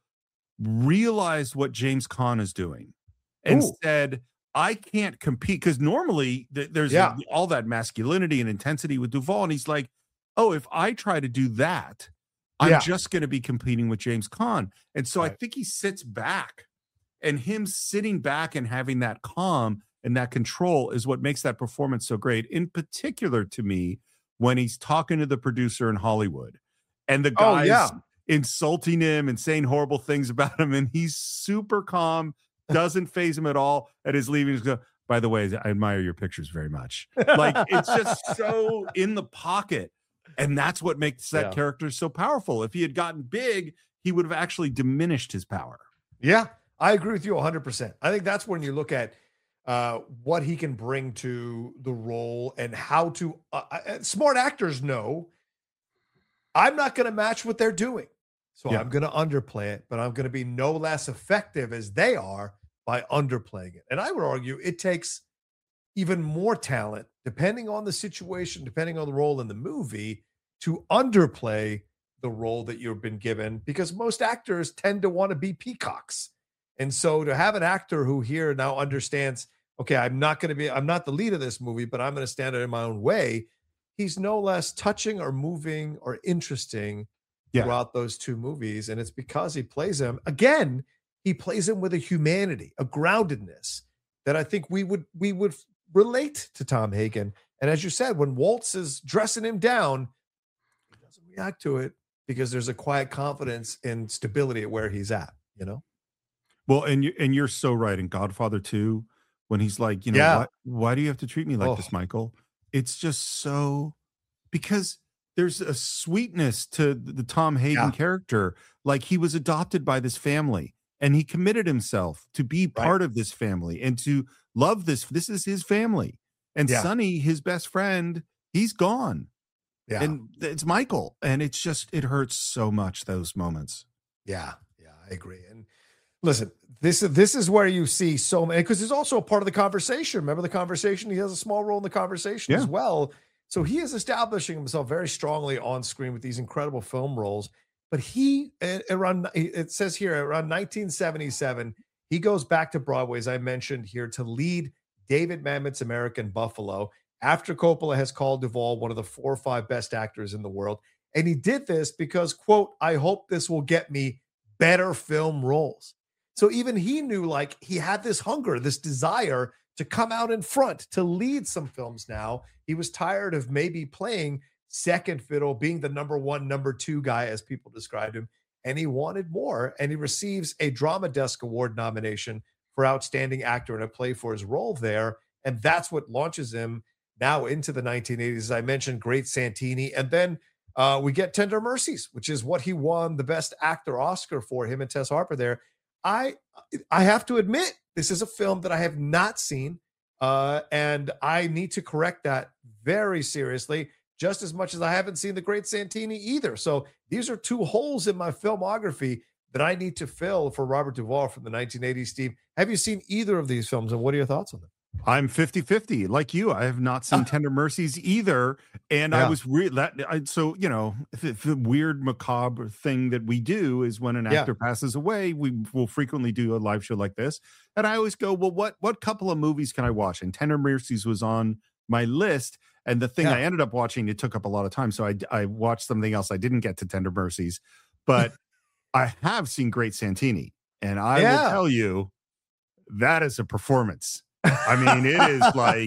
realized what James Caan is doing and Ooh. said, I can't compete, because normally th- there's yeah. a, all that masculinity and intensity with Duvall. And he's like, oh, if I try to do that, I'm yeah. just going to be competing with James Caan. And so right. I think he sits back, and him sitting back and having that calm and that control is what makes that performance so great. In particular to me, when he's talking to the producer in Hollywood and the guy's oh, yeah. insulting him and saying horrible things about him, and he's super calm, doesn't phase him at all. At his leaving, he's go, by the way, I admire your pictures very much. Like, it's just so in the pocket. And that's what makes that yeah. character so powerful. If he had gotten big, he would have actually diminished his power. Yeah, I agree with you one hundred percent. I think that's when you look at uh, what he can bring to the role and how to uh, uh, smart actors know I'm not going to match what they're doing. So yeah. I'm going to underplay it, but I'm going to be no less effective as they are by underplaying it. And I would argue it takes even more talent, depending on the situation, depending on the role in the movie, to underplay the role that you've been given, because most actors tend to want to be peacocks. And so to have an actor who here now understands, okay, I'm not going to be, I'm not the lead of this movie, but I'm going to stand it in my own way. He's no less touching or moving or interesting yeah. throughout those two movies. And it's because he plays him, again, he plays him with a humanity, a groundedness that I think we would, we would relate to Tom Hagen. And as you said, when Waltz is dressing him down, he doesn't react to it because there's a quiet confidence and stability at where he's at, you know? Well, and you and you're so right. In Godfather two, when he's like, you know, Yeah. what why do you have to treat me like Oh, this, Michael? It's just so because there's a sweetness to the the Tom Hayden yeah. character. Like he was adopted by this family and he committed himself to be Right. part of this family and to love this. This is his family. And Yeah. Sonny, his best friend, he's gone. Yeah. And it's Michael. And it's just, it hurts so much, those moments. Yeah. Yeah. I agree. And listen, this is this is where you see so many, because he's also a part of the conversation. Remember the conversation? He has a small role in the conversation Yeah. as well. So he is establishing himself very strongly on screen with these incredible film roles. But he a- around it says here around nineteen seventy-seven, he goes back to Broadway, as I mentioned here, to lead David Mamet's American Buffalo after Coppola has called Duvall one of the four or five best actors in the world. And he did this because, quote, I hope this will get me better film roles. So even he knew, like, he had this hunger, this desire to come out in front, to lead some films now. He was tired of maybe playing second fiddle, being the number one, number two guy, as people described him. And he wanted more. And he receives a Drama Desk Award nomination for Outstanding Actor in a Play for his role there. And that's what launches him now into the nineteen eighties. As I mentioned, Great Santini. And then uh, we get Tender Mercies, which is what he won the Best Actor Oscar for, him and Tess Harper there. I I have to admit, this is a film that I have not seen, uh, and I need to correct that very seriously, just as much as I haven't seen The Great Santini either. So these are two holes in my filmography that I need to fill for Robert Duvall from the nineteen eighties. Steve, have you seen either of these films, and what are your thoughts on them? I'm fifty-fifty like you. I have not seen Tender Mercies either. And I Yeah. was really that I, so, you know, the, the weird macabre thing that we do is when an Yeah. actor passes away, we will frequently do a live show like this. And I always go, well, what what couple of movies can I watch? And Tender Mercies was on my list. And the thing Yeah. I ended up watching, it took up a lot of time. So I I watched something else. I didn't get to Tender Mercies, but I have seen Great Santini. And I will Yeah. tell you, that is a performance. I mean, it is like,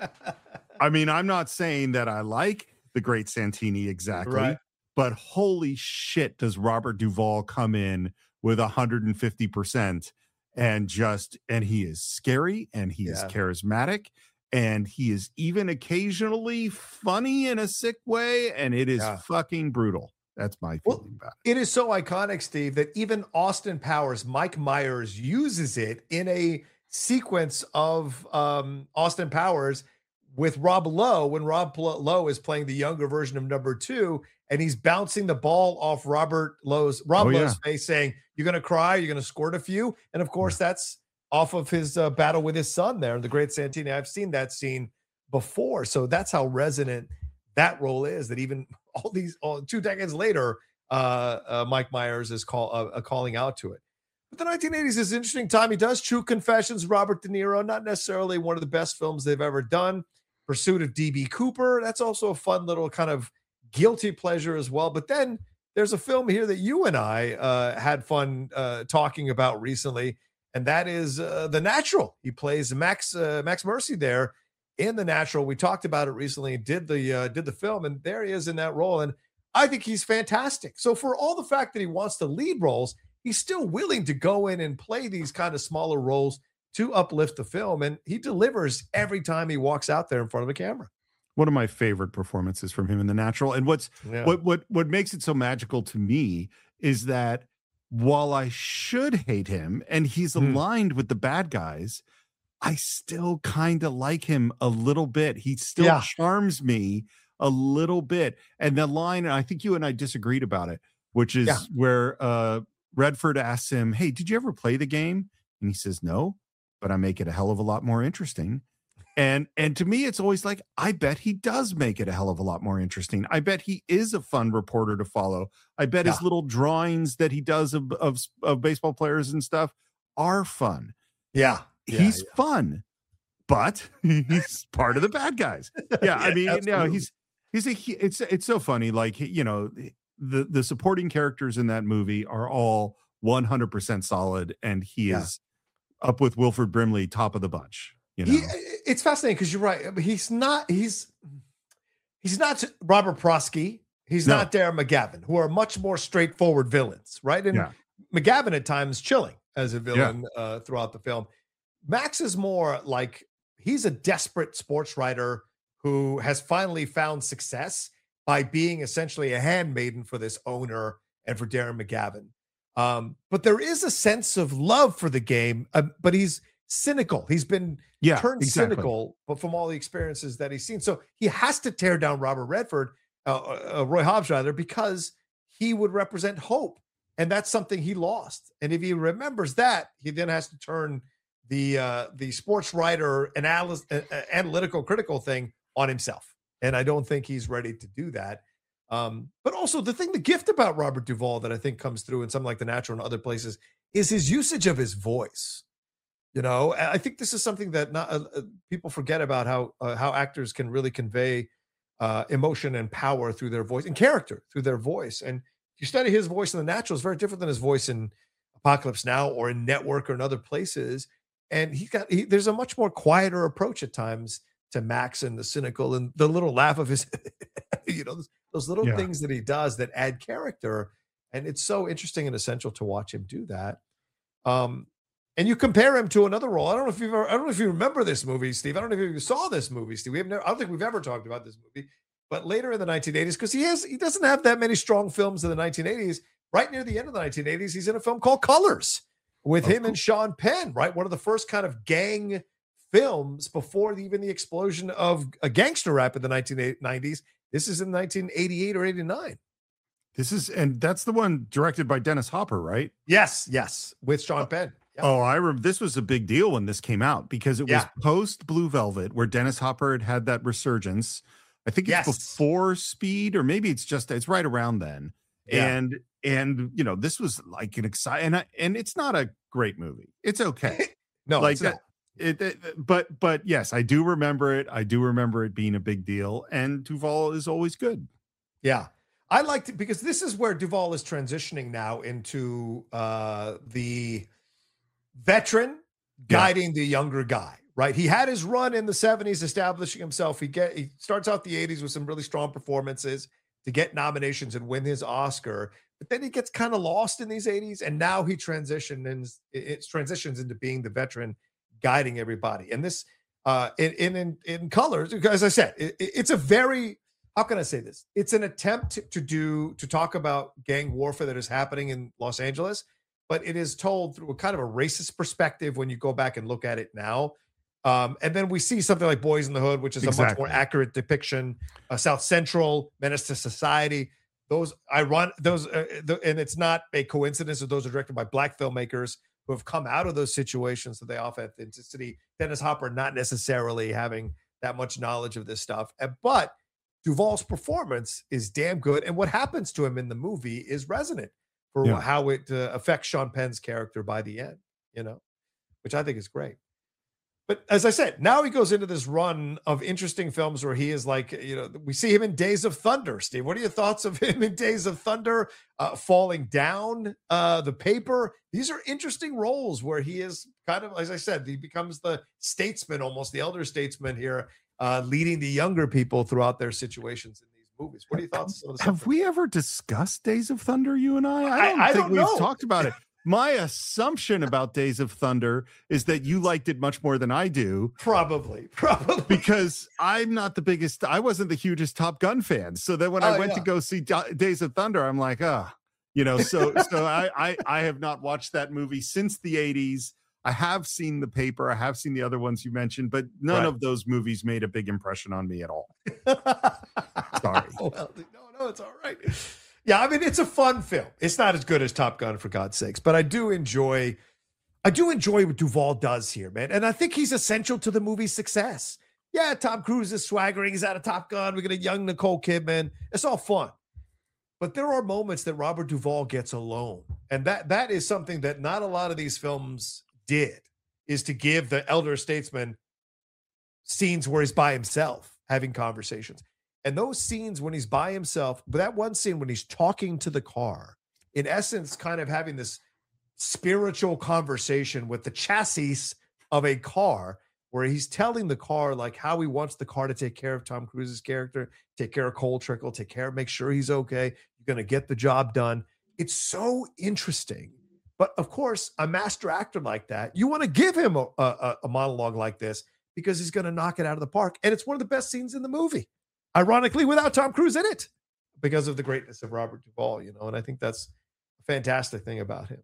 I mean, I'm not saying that I like The Great Santini exactly, Right. but holy shit, does Robert Duvall come in with one hundred fifty percent and just, and he is scary and he is Yeah. charismatic and he is even occasionally funny in a sick way. And it is Yeah. fucking brutal. That's my Well, feeling about it is so iconic, Steve, that even Austin Powers, Mike Myers, uses it in a sequence of um, Austin Powers with Rob Lowe, when Rob Lowe is playing the younger version of number two, and he's bouncing the ball off Robert Lowe's Rob Oh, yeah. Lowe's face, saying, "You're going to cry, you're going to squirt a few," and of course, that's off of his uh, battle with his son there in The Great Santini. I've seen that scene before, so that's how resonant that role is. That even all these all, two decades later, uh, uh, Mike Myers is call uh, uh, calling out to it. But the nineteen eighties is an interesting time. He does True Confessions, Robert De Niro, not necessarily one of the best films they've ever done. Pursuit of D B. Cooper, that's also a fun little kind of guilty pleasure as well. But then there's a film here that you and I uh, had fun uh, talking about recently, and that is uh, The Natural. He plays Max uh, Max Mercy there in The Natural. We talked about it recently, did the uh, did the film, and there he is in that role. And I think he's fantastic. So for all the fact that he wants to lead roles, he's still willing to go in and play these kind of smaller roles to uplift the film. And he delivers every time he walks out there in front of a camera. one of my favorite performances from him in The Natural. And what's Yeah. what what what makes it so magical to me is that while I should hate him and he's Hmm. aligned with the bad guys, I still kind of like him a little bit. He still Yeah. charms me a little bit. And the line, and I think you and I disagreed about it, which is Yeah. where uh Redford asks him, "Hey, did you ever play the game?" And he says, "No, but I make it a hell of a lot more interesting." And and to me, it's always like, I bet he does make it a hell of a lot more interesting. I bet he is a fun reporter to follow. I bet his Yeah. little drawings that he does of, of of baseball players and stuff are fun. Yeah. Yeah, He's yeah. fun, but he's part of the bad guys. Yeah, I Yeah, mean, you know, absolutely. he's he's a he- it's it's so funny. Like, you know, the the supporting characters in that movie are all one hundred percent solid, and he Yeah. is up with Wilford Brimley, top of the bunch. You know, He, it's fascinating because you're right. I mean, He's not, he's, he's not Robert Prosky. He's No. not Darren McGavin, who are much more straightforward villains, right? And Yeah. McGavin at times chilling as a villain yeah. uh, throughout the film. Max is more like he's a desperate sports writer who has finally found success by being essentially a handmaiden for this owner and for Darren McGavin. Um, but there is a sense of love for the game, uh, but he's cynical. He's been yeah, turned exactly. cynical, but from all the experiences that he's seen. So he has to tear down Robert Redford, uh, uh, Roy Hobbs rather, because he would represent hope. And that's something he lost. And if he remembers that, he then has to turn the uh, the sports writer analyst, uh, analytical, critical thing on himself. And I don't think he's ready to do that. Um, but also the thing, the gift about Robert Duvall that I think comes through in something like The Natural and other places is his usage of his voice. You know, I think this is something that not uh, people forget about how uh, how actors can really convey uh, emotion and power through their voice and character through their voice. And if you study his voice in The Natural, it's very different than his voice in Apocalypse Now or in Network or in other places. And he got he, there's a much more quieter approach at times to Max and the cynical and the little laugh of his, you know, those, those little yeah. things that he does that add character. And it's so interesting and essential to watch him do that. Um, and you compare him to another role. I don't know if you've ever, I don't know if you remember this movie, Steve. I don't know if you saw this movie, Steve. We have never, I don't think we've ever talked about this movie, but later in the nineteen eighties, because he has, he doesn't have that many strong films in the nineteen eighties. Right near the end of the nineteen eighties, he's in a film called Colors with oh, him cool. and Sean Penn, right? One of the first kind of gang films before the, even the explosion of a gangster rap in the nineteen nineties. This is in nineteen eighty-eight or eighty-nine. This is, and that's the one directed by Dennis Hopper, right? Yes, yes, with Sean Penn. Yep. Oh, I remember this was a big deal when this came out because it was yeah. post Blue Velvet, where Dennis Hopper had had that resurgence. I think it's yes. before Speed, or maybe it's just it's right around then. Yeah. And and you know, this was like an exciting, and, and it's not a great movie. It's okay. no, like it's that. Not. It, it, but but yes, I do remember it. I do remember it being a big deal, and Duvall is always good. Yeah, I liked it because this is where Duvall is transitioning now into uh, the veteran guiding yeah. the younger guy. Right, he had his run in the seventies, establishing himself. He get he starts out the eighties with some really strong performances to get nominations and win his Oscar. But then he gets kind of lost in these eighties, and now he transitions and it transitions into being the veteran guiding everybody. And this uh in in in Colors, as I said, it, it's a very, how can I say this? It's an attempt to do to talk about gang warfare that is happening in Los Angeles, but it is told through a kind of a racist perspective when you go back and look at it now. Um, and then we see something like Boys in the Hood, which is exactly. a much more accurate depiction. Uh, South Central, Menace to Society. Those I run those, uh, the, and it's not a coincidence that those are directed by Black filmmakers who have come out of those situations, so they offer authenticity. Dennis Hopper not necessarily having that much knowledge of this stuff, but Duvall's performance is damn good, and what happens to him in the movie is resonant for yeah. how it uh, affects Sean Penn's character by the end. You know, which I think is great. But as I said, now he goes into this run of interesting films where he is like, you know, we see him in Days of Thunder. Steve, what are your thoughts of him in Days of Thunder? Uh, Falling Down, uh, The Paper. These are interesting roles where he is kind of, as I said, he becomes the statesman, almost the elder statesman here, uh, leading the younger people throughout their situations in these movies. What are your thoughts? Have we ever discussed Days of Thunder, you and I? I don't I, I think don't we've know. talked about it. My assumption about Days of Thunder is that you liked it much more than I do. Probably, probably. Because I'm not the biggest, I wasn't the hugest Top Gun fan. So then when oh, I went yeah. to go see D- Days of Thunder, I'm like, ah, oh. you know, so so I, I I have not watched that movie since the eighties. I have seen The Paper. I have seen the other ones you mentioned, but none right. of those movies made a big impression on me at all. Sorry. Well, no, no, it's all right. Yeah, I mean, it's a fun film. It's not as good as Top Gun, for God's sakes, but I do enjoy, I do enjoy what Duvall does here, man. And I think he's essential to the movie's success. Yeah, Tom Cruise is swaggering. He's out of Top Gun. We get a young Nicole Kidman. It's all fun. But there are moments that Robert Duvall gets alone. And that that is something that not a lot of these films did, is to give the elder statesman scenes where he's by himself having conversations. And those scenes when he's by himself, but that one scene when he's talking to the car, in essence, kind of having this spiritual conversation with the chassis of a car, where he's telling the car like how he wants the car to take care of Tom Cruise's character, take care of Cole Trickle, take care, make sure he's okay. You're going to get the job done. It's so interesting But of course, a master actor like that, you want to give him a, a, a monologue like this because he's going to knock it out of the park. And it's one of the best scenes in the movie, ironically, without Tom Cruise in it because of the greatness of Robert Duvall, you know, and I think that's a fantastic thing about him.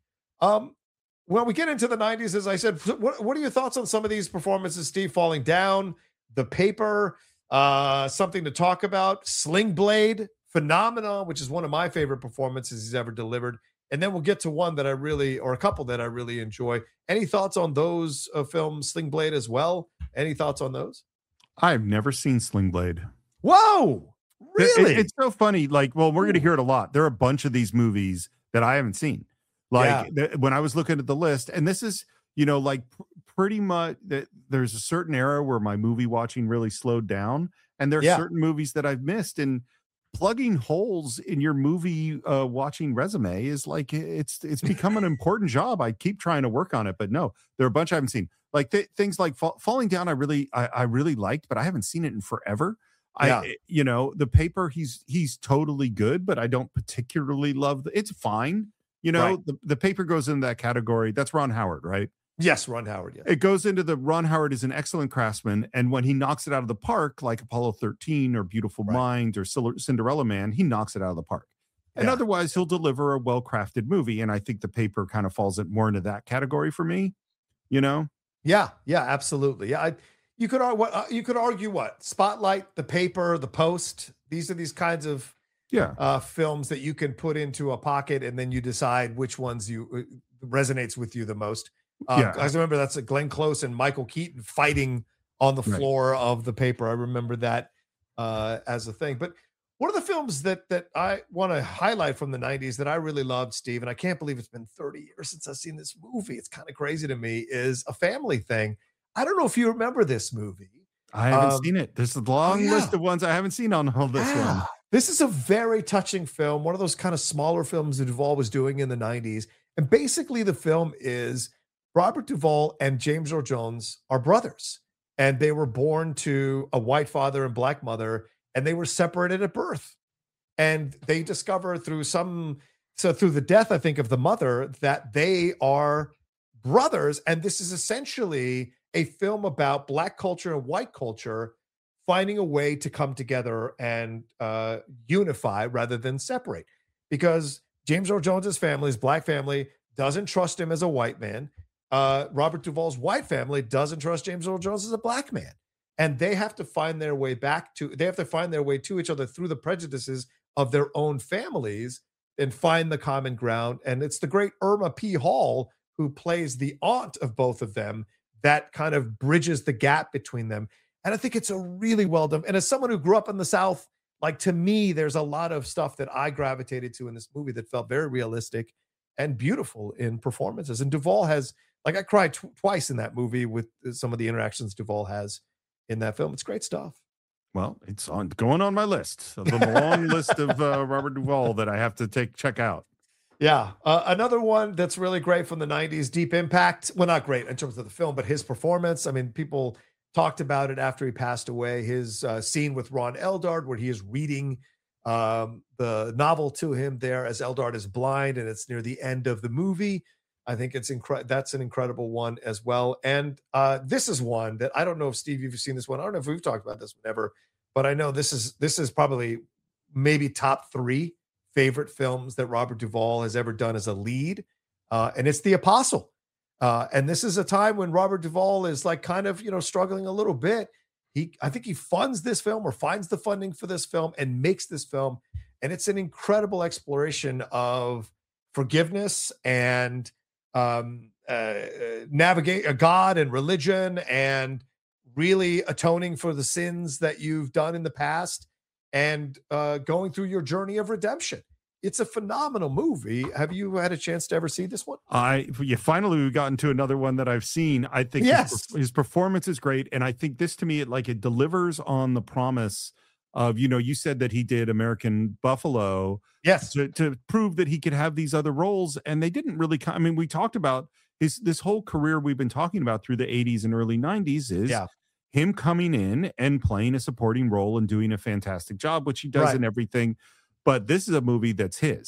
Um, when we get into the nineties, as I said, what, what are your thoughts on some of these performances, Steve? Falling Down, The Paper, uh, something to talk about, Sling Blade, Phenomena, which is one of my favorite performances he's ever delivered. And then we'll get to one that I really, or a couple that I really enjoy. Any thoughts on those uh, films, Sling Blade as well? Any thoughts on those? I've never seen Sling Blade. Whoa, really? It, it, it's so funny. Like, well, we're going to hear it a lot. There are a bunch of these movies that I haven't seen. Like yeah. th- when I was looking at the list, and this is, you know, like pr- pretty much that there's a certain era where my movie watching really slowed down. And there are yeah. certain movies that I've missed. And plugging holes in your movie uh, watching resume is like, it's it's become an important job. I keep trying to work on it, but no, there are a bunch I haven't seen. Like th- things like fa- Falling Down, I really, I, I really liked, but I haven't seen it in forever. Yeah. I, you know, The Paper, he's he's totally good, but I don't particularly love the, it's fine. You know, right. the, the Paper goes in that category. That's Ron Howard, right? Yes, Ron Howard. Yes. It goes into the Ron Howard is an excellent craftsman. And when he knocks it out of the park, like Apollo thirteen or Beautiful right. Mind or Cinderella Man, he knocks it out of the park. And yeah. otherwise, he'll deliver a well-crafted movie. And I think The Paper kind of falls it more into that category for me, you know? Yeah, yeah, absolutely. Yeah, I, you could uh, you could argue what? Spotlight, The Paper, The Post. These are these kinds of yeah uh, films that you can put into a pocket, and then you decide which ones you uh, resonates with you the most. Um, yeah. I remember that's a Glenn Close and Michael Keaton fighting on the floor right. of The Paper. I remember that uh, as a thing. But one of the films that that I want to highlight from the nineties that I really loved, Steve, and I can't believe it's been thirty years since I've seen this movie. It's kind of crazy to me, is A Family Thing. I don't know if you remember this movie. I haven't um, seen it. There's a long oh, yeah. list of ones I haven't seen on all this yeah. one. This is a very touching film, one of those kind of smaller films that Duvall was doing in the nineties. And basically the film is Robert Duvall and James Earl Jones are brothers, and they were born to a white father and black mother, and they were separated at birth. And they discover through some, so through the death, I think, of the mother, that they are brothers. And this is essentially a film about black culture and white culture finding a way to come together and uh, unify rather than separate. Because James Earl Jones's family, his black family, doesn't trust him as a white man. Uh, Robert Duvall's white family doesn't trust James Earl Jones as a black man. And they have to find their way back to, they have to find their way to each other through the prejudices of their own families and find the common ground. And it's the great Irma P. Hall, who plays the aunt of both of them, that kind of bridges the gap between them. And I think it's a really well done. And as someone who grew up in the South, like, to me, there's a lot of stuff that I gravitated to in this movie that felt very realistic and beautiful in performances. And Duvall has, like, I cried tw- twice in that movie with some of the interactions Duvall has in that film. It's great stuff. Well, it's on going on my list, the long list of uh, Robert Duvall that I have to take check out. Yeah. Uh, another one that's really great from the nineties, Deep Impact. Well, not great in terms of the film, but his performance. I mean, people talked about it after he passed away. His uh, scene with Ron Eldard, where he is reading um, the novel to him there as Eldard is blind, and it's near the end of the movie. I think it's incredible. That's an incredible one as well. And uh, this is one that I don't know if, Steve, you've seen this one. I don't know if we've talked about this one ever, but I know this is this is probably maybe top three favorite films that Robert Duvall has ever done as a lead. Uh, and it's The Apostle. Uh, and this is a time when Robert Duvall is like kind of, you know, struggling a little bit. He, I think he funds this film or finds the funding for this film and makes this film. And it's an incredible exploration of forgiveness and um, uh, navigate a God and religion and really atoning for the sins that you've done in the past and uh, going through your journey of redemption. It's a phenomenal movie. Have you had a chance to ever see this one? I yeah, finally we've gotten to another one that I've seen. I think yes. his, his performance is great, and I think this to me it like it delivers on the promise of, you know, you said that he did American Buffalo, yes, to, to prove that he could have these other roles, and they didn't really. I mean, we talked about his this whole career we've been talking about through the eighties and early nineties is yeah. him coming in and playing a supporting role and doing a fantastic job, which he does right. in everything. But this is a movie that's his.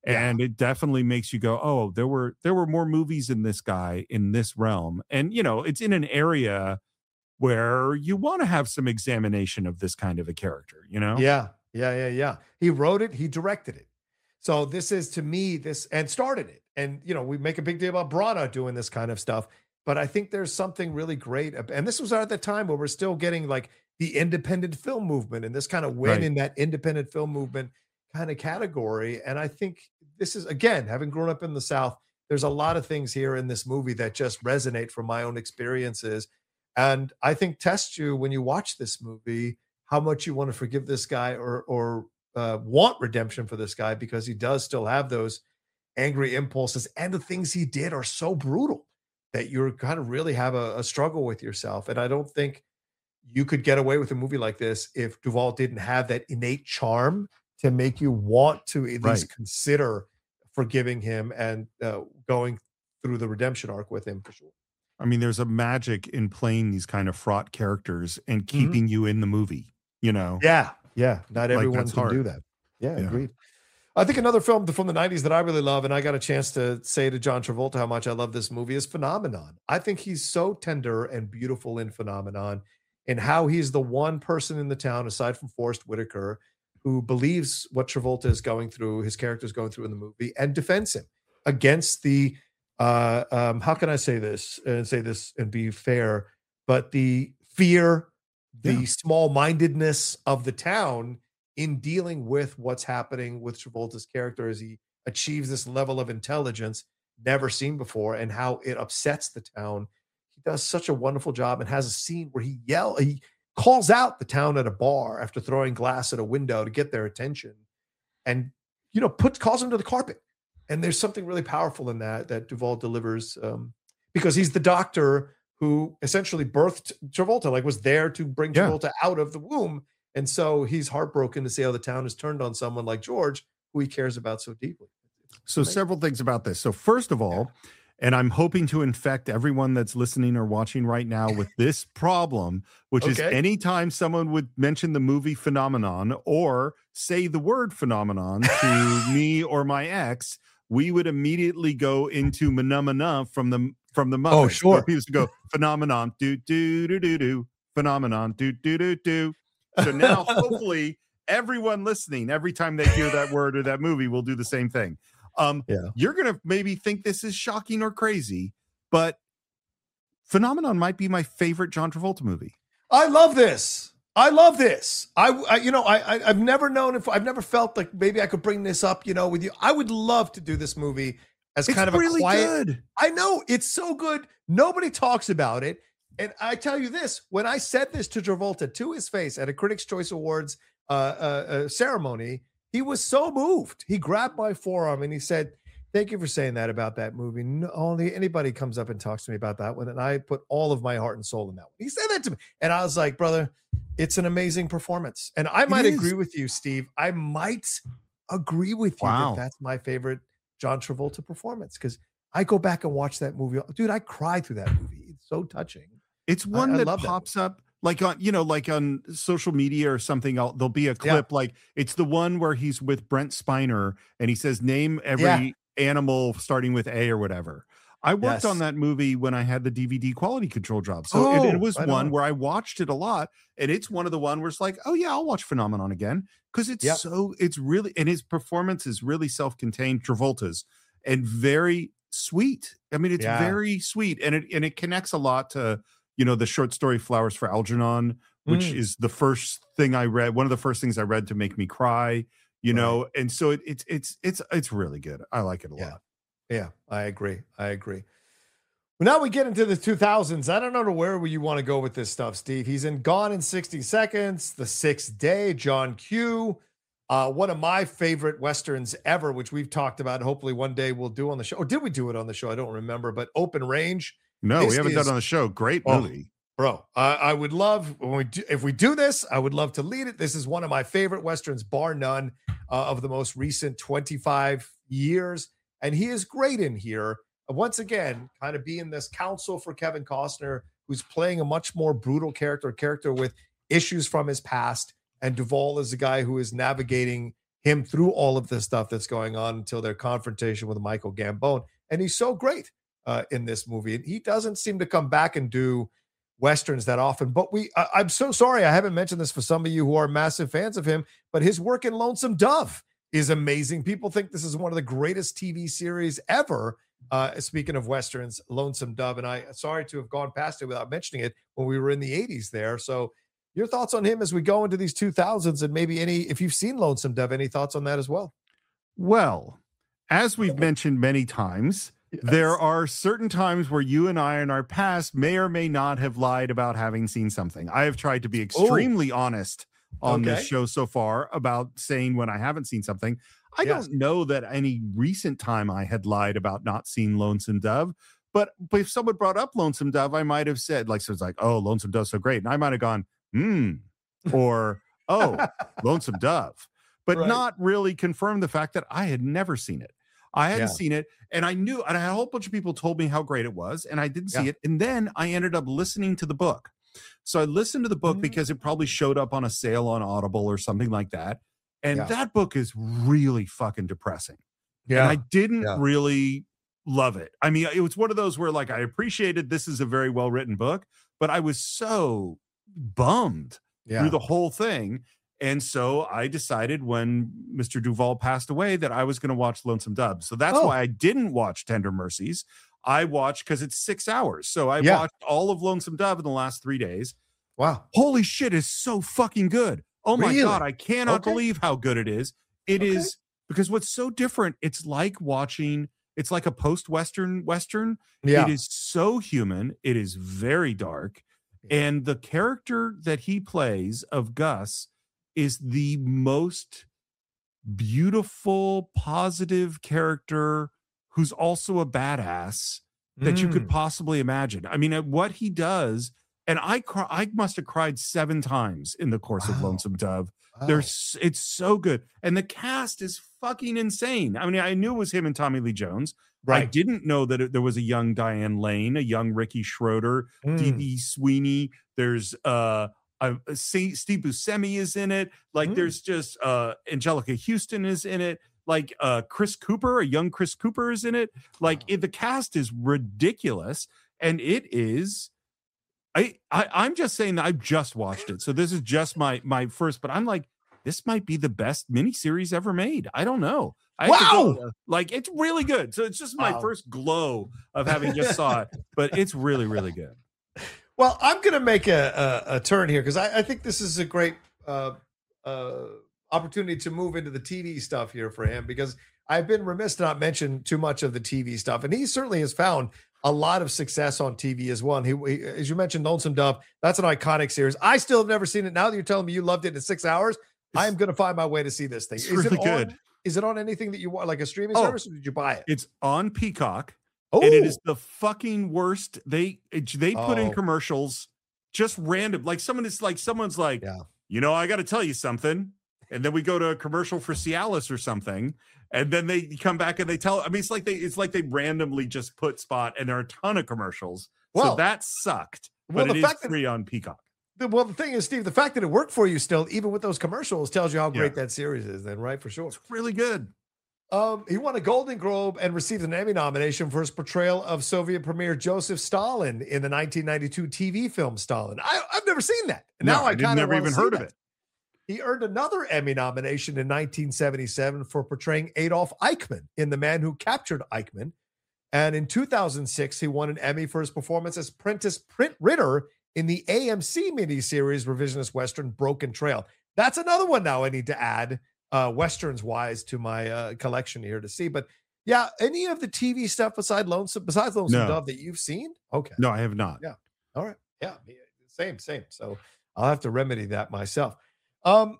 Yeah. And it definitely makes you go, oh, there were there were more movies in this guy in this realm. And you know, it's in an area where you want to have some examination of this kind of a character, you know? Yeah. Yeah. Yeah. Yeah. He wrote it, he directed it. So this is to me this and started it. And you know, we make a big deal about Brana doing this kind of stuff, but I think there's something really great. ab- And this was at the time where we're still getting like the independent film movement, and this kind of win Right. in that independent film movement kind of category. And I think this is again, having grown up in the South, there's a lot of things here in this movie that just resonate from my own experiences. And I think test you when you watch this movie, how much you want to forgive this guy or or uh, want redemption for this guy, because he does still have those angry impulses, and the things he did are so brutal that you're kind of really have a, a struggle with yourself. And I don't think you could get away with a movie like this if Duvall didn't have that innate charm to make you want to at Right. least consider forgiving him and uh, going through the redemption arc with him for sure. I mean, there's a magic in playing these kind of fraught characters and Mhm. keeping you in the movie, you know? Yeah, yeah. Not Like, everyone that's can do hard. that. Yeah, Yeah. agreed. I think another film from the nineties that I really love, and I got a chance to say to John Travolta how much I love this movie, is Phenomenon. I think he's so tender and beautiful in Phenomenon, and how he's the one person in the town, aside from Forrest Whitaker, who believes what Travolta is going through, his character is going through in the movie, and defends him against the, uh, um, how can I say this and say this and be fair, but the fear, the Yeah. small-mindedness of the town in dealing with what's happening with Travolta's character as he achieves this level of intelligence never seen before, and how it upsets the town. He does such a wonderful job and has a scene where he yell he calls out the town at a bar after throwing glass at a window to get their attention, and you know puts calls them to the carpet. And there's something really powerful in that that Duvall delivers, um, because he's the doctor who essentially birthed Travolta, like was there to bring Yeah. Travolta out of the womb. And so he's heartbroken to see how the town has turned on someone like George, who he cares about so deeply. It's So amazing. several things about this. So first of all, and I'm hoping to infect everyone that's listening or watching right now with this problem, which is Okay. anytime someone would mention the movie Phenomenon or say the word phenomenon to me or my ex, we would immediately go into Phenomena from the from the Muppets. Oh, Where sure. people used to go phenomenon, do do do do do, phenomenon, do do do do. So now hopefully everyone listening, every time they hear that word or that movie, will do the same thing. Um, Yeah. you're gonna maybe think this is shocking or crazy, but Phenomenon might be my favorite John Travolta movie. I love this. I love this. I, I you know, I, I I've never known if I've never felt like maybe I could bring this up, you know, with you. I would love to do this movie as It's kind of really a quiet. good. I know it's so good. Nobody talks about it. And I tell you this, when I said this to Travolta to his face at a Critics' Choice Awards uh, uh, uh, ceremony, he was so moved. He grabbed my forearm and he said, "Thank you for saying that about that movie. No, only anybody comes up and talks to me about that one, and I put all of my heart and soul in that one." He said that to me, and I was like, "Brother, it's an amazing performance." And I might is. agree with you, Steve. I might agree with you Wow. that that's my favorite John Travolta performance, because I go back and watch that movie. Dude, I cried through that movie. It's so touching. It's I- one I that love that pops up like on, you know, like on social media or something. I'll, there'll be a clip like it's the one where he's with Brent Spiner and he says, name every Yeah. animal starting with A or whatever. I worked on Yes. that movie when I had the D V D quality control job. So it, it Oh, was right one on. where I watched it a lot. And it's one of the one where it's like, oh yeah, I'll watch Phenomenon again. Cause it's Yep. so, it's really, and his performance is really self-contained, Travolta's, and very sweet. I mean, it's Yeah. very sweet. And it, and it connects a lot to, you know, the short story Flowers for Algernon, which Mm. is the first thing I read, one of the first things I read to make me cry, you Right. know, and so it, it's it's it's it's really good. I like it a Yeah. lot. Yeah, I agree. I agree. Well, now we get into the two thousands. I don't know where you want to go with this stuff, Steve. He's in Gone in sixty Seconds, The Sixth Day, John Q. Uh, one of my favorite Westerns ever, which we've talked about. Hopefully one day we'll do on the show. Or did we do it on the show? I don't remember, but Open Range. No, This we haven't is- done it on the show. Great Oh, movie. Bro, I, I would love when we do, if we do this, I would love to lead it. This is one of my favorite Westerns, bar none, uh, of the most recent twenty-five years. And he is great in here. Uh, Once again, kind of being this counsel for Kevin Costner, who's playing a much more brutal character, a character with issues from his past. And Duvall is a guy who is navigating him through all of this stuff that's going on until their confrontation with Michael Gambon. And he's so great uh, in this movie. And he doesn't seem to come back and do Westerns that often. But we, I, I'm so sorry, I haven't mentioned this for some of you who are massive fans of him, but his work in Lonesome Dove is amazing. People think this is one of the greatest T V series ever. Uh, speaking of Westerns, Lonesome Dove. And I, sorry to have gone past it without mentioning it when we were in the eighties there. So your thoughts on him as we go into these two thousands, and maybe any, if you've seen Lonesome Dove, any thoughts on that as well? Well, as we've mentioned many times, yes. there are certain times where you and I in our past may or may not have lied about having seen something. I have tried to be extremely Ooh. honest on okay. this show so far about saying when I haven't seen something. I yes. don't know that any recent time I had lied about not seeing Lonesome Dove, but, but if someone brought up Lonesome Dove, I might have said, like, so it's like, oh, Lonesome Dove's so great. And I might have gone, hmm, or, oh, Lonesome Dove, but right. not really confirm the fact that I had never seen it. I hadn't yeah. seen it, and I knew, and a whole bunch of people told me how great it was, and I didn't see yeah. it. And then I ended up listening to the book. So I listened to the book mm-hmm. because it probably showed up on a sale on Audible or something like that. And yeah. that book is really fucking depressing. Yeah. And I didn't yeah. really love it. I mean, it was one of those where, like, I appreciated this is a very well-written book, but I was so bummed yeah. through the whole thing. And so I decided when Mister Duvall passed away that I was going to watch Lonesome Dove. So that's oh. why I didn't watch Tender Mercies. I watched because it's six hours. So I yeah. watched all of Lonesome Dove in the last three days. Wow. Holy shit, it's so fucking good. Oh my really? God, I cannot okay. believe how good it is. It okay. is because what's so different, it's like watching, it's like a post-Western Western. Yeah. It is so human. It is very dark. And the character that he plays of Gus is the most beautiful, positive character who's also a badass that mm. you could possibly imagine. I mean, what he does, and I cry, I must have cried seven times in the course wow. of Lonesome Dove. Wow. There's, it's so good. And the cast is fucking insane. I mean, I knew it was him and Tommy Lee Jones. Right. I didn't know that it, there was a young Diane Lane, a young Ricky Schroeder, mm. D B Sweeney. There's uh, a, a Steve Buscemi is in it. Like mm. there's just uh, Angelica Houston is in it. Like uh, Chris Cooper, a young Chris Cooper is in it. Like it, the cast is ridiculous. And it is, I, I, I'm just saying that I've just watched it. So this is just my my first, but I'm like, this might be the best miniseries ever made. I don't know. I wow. Go, like, it's really good. So it's just my wow. first glow of having just saw it, but it's really, really good. Well, I'm going to make a, a, a turn here because I, I think this is a great uh, uh, opportunity to move into the T V stuff here for him, because I've been remiss to not mention too much of the T V stuff. And he certainly has found a lot of success on T V as well. And he, he, as you mentioned, Lonesome Dove, that's an iconic series. I still have never seen it. Now that you're telling me you loved it in six hours, I am going to find my way to see this thing. It's is really it good. On, is it on anything that you want, like a streaming oh, service, or did you buy it? It's on Peacock. Oh. And it is the fucking worst. They they put oh. in commercials just random. Like someone is like, someone's like, yeah. you know, I got to tell you something. And then we go to a commercial for Cialis or something. And then they come back and they tell, I mean, it's like they, it's like they randomly just put Spot, and there are a ton of commercials. Well, so that sucked. But well, it is free that, on Peacock. The, well, the thing is, Steve, the fact that it worked for you still, even with those commercials, tells you how great yeah. that series is then, right? For sure. It's really good. Um, he won a Golden Globe and received an Emmy nomination for his portrayal of Soviet Premier Joseph Stalin in the nineteen ninety-two T V film Stalin. I, I've never seen that. And no, now I, I kind of never even heard that. of it. He earned another Emmy nomination in nineteen seventy-seven for portraying Adolf Eichmann in The Man Who Captured Eichmann. And in two thousand six, he won an Emmy for his performance as Prentice Print Ritter in the A M C miniseries revisionist Western Broken Trail. That's another one now I need to add uh, Westerns-wise to my uh, collection here to see. But yeah, any of the T V stuff besides Lonesome, besides Lonesome no. Dove that you've seen? Okay. No, I have not. Yeah. All right. Yeah. Same, same. So I'll have to remedy that myself. Um,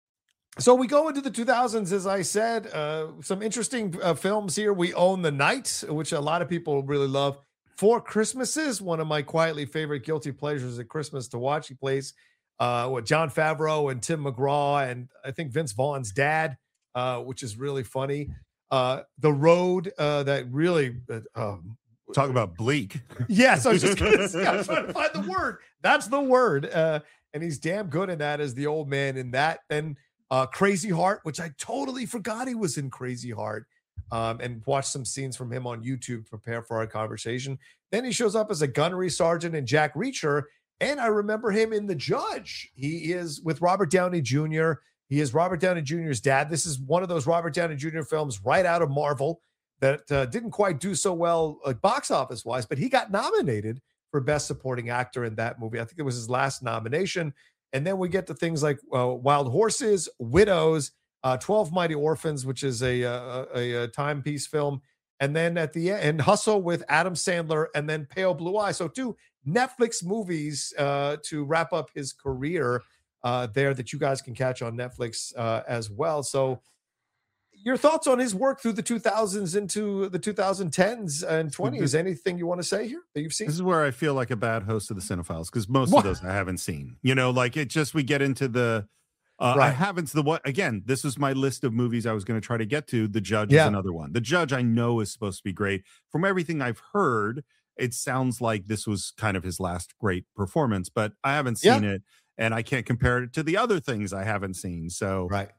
so we go into the two thousands, as I said, uh, some interesting uh, films here. We Own the Night, which a lot of people really love. Four Christmases, one of my quietly favorite guilty pleasures at Christmas to watch. He plays uh, what Jon Favreau and Tim McGraw, and I think Vince Vaughn's dad, uh, which is really funny. Uh, The Road, uh, that really uh, um, talk about bleak. Yes, I was just going to say, I was trying to find the word. That's the word. Uh, and he's damn good in that as the old man in that. And Uh, Crazy Heart, which I totally forgot he was in Crazy Heart, um, and watched some scenes from him on YouTube to prepare for our conversation. Then he shows up as a gunnery sergeant in Jack Reacher, and I remember him in The Judge. He is with Robert Downey Junior He is Robert Downey Junior's dad. This is one of those Robert Downey Junior films right out of Marvel that uh, didn't quite do so well uh, box office wise, but he got nominated for Best Supporting Actor in that movie. I think it was his last nomination. And then we get to things like uh, Wild Horses, Widows, uh, twelve Mighty Orphans, which is a, a, a, a timepiece film. And then at the end, Hustle with Adam Sandler, and then Pale Blue Eye. So two Netflix movies uh, to wrap up his career uh, there that you guys can catch on Netflix uh, as well. So your thoughts on his work through the two thousands into the twenty tens and twenties? Anything you want to say here that you've seen? This is where I feel like a bad host of the Cinephiles, because most what? of those I haven't seen. You know, like it just, we get into the, uh, right. I haven't, the what, again, this was my list of movies I was going to try to get to. The Judge yeah. is another one. The Judge I know is supposed to be great. From everything I've heard, it sounds like this was kind of his last great performance, but I haven't seen yeah. it, and I can't compare it to the other things I haven't seen. So, right.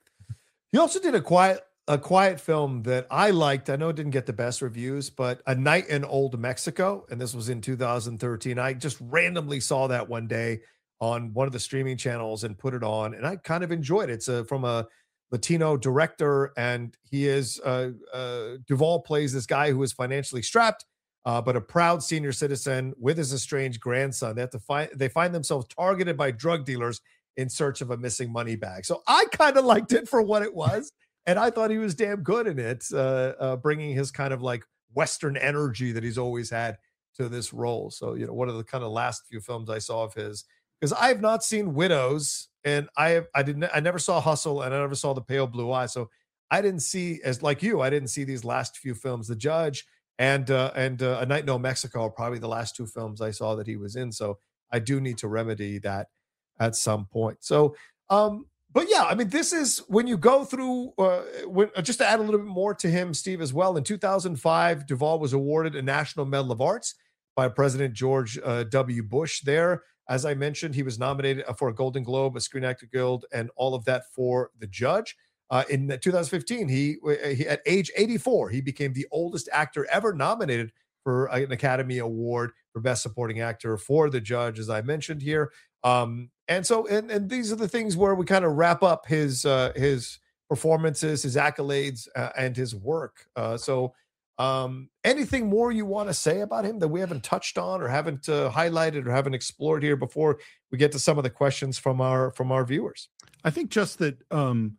He also did a quiet a quiet film that I liked. I know it didn't get the best reviews, but A Night in Old Mexico, and this was in two thousand thirteen. I just randomly saw that one day on one of the streaming channels and put it on, and I kind of enjoyed it. It's a, from a Latino director, and he is uh, uh, Duvall plays this guy who is financially strapped, uh, but a proud senior citizen with his estranged grandson. They have to find they find themselves targeted by drug dealers in search of a missing money bag. So I kind of liked it for what it was. And I thought he was damn good in it, uh, uh, bringing his kind of like Western energy that he's always had to this role. So, you know, one of the kind of last few films I saw of his, because I have not seen Widows, and I have, I didn't, I never saw Hustle, and I never saw The Pale Blue Eye. So I didn't see, as like you, I didn't see these last few films. The Judge and uh, and uh, A Night in Old Mexico are probably the last two films I saw that he was in. So I do need to remedy that at some point. So, um, but yeah, I mean, this is when you go through, uh, when, uh, just to add a little bit more to him, Steve, as well. In two thousand five, Duvall was awarded a National Medal of Arts by President George uh, W. Bush there. As I mentioned, he was nominated for a Golden Globe, a Screen Actor Guild, and all of that for The Judge. Uh, in two thousand fifteen, he, he at age eighty-four, he became the oldest actor ever nominated for an Academy Award for Best Supporting Actor for The Judge, as I mentioned here. Um, and so, and, and these are the things where we kind of wrap up his uh, his performances, his accolades, uh, and his work. Uh, so, um, anything more you want to say about him that we haven't touched on or haven't uh, highlighted or haven't explored here before we get to some of the questions from our from our viewers? I think just that um,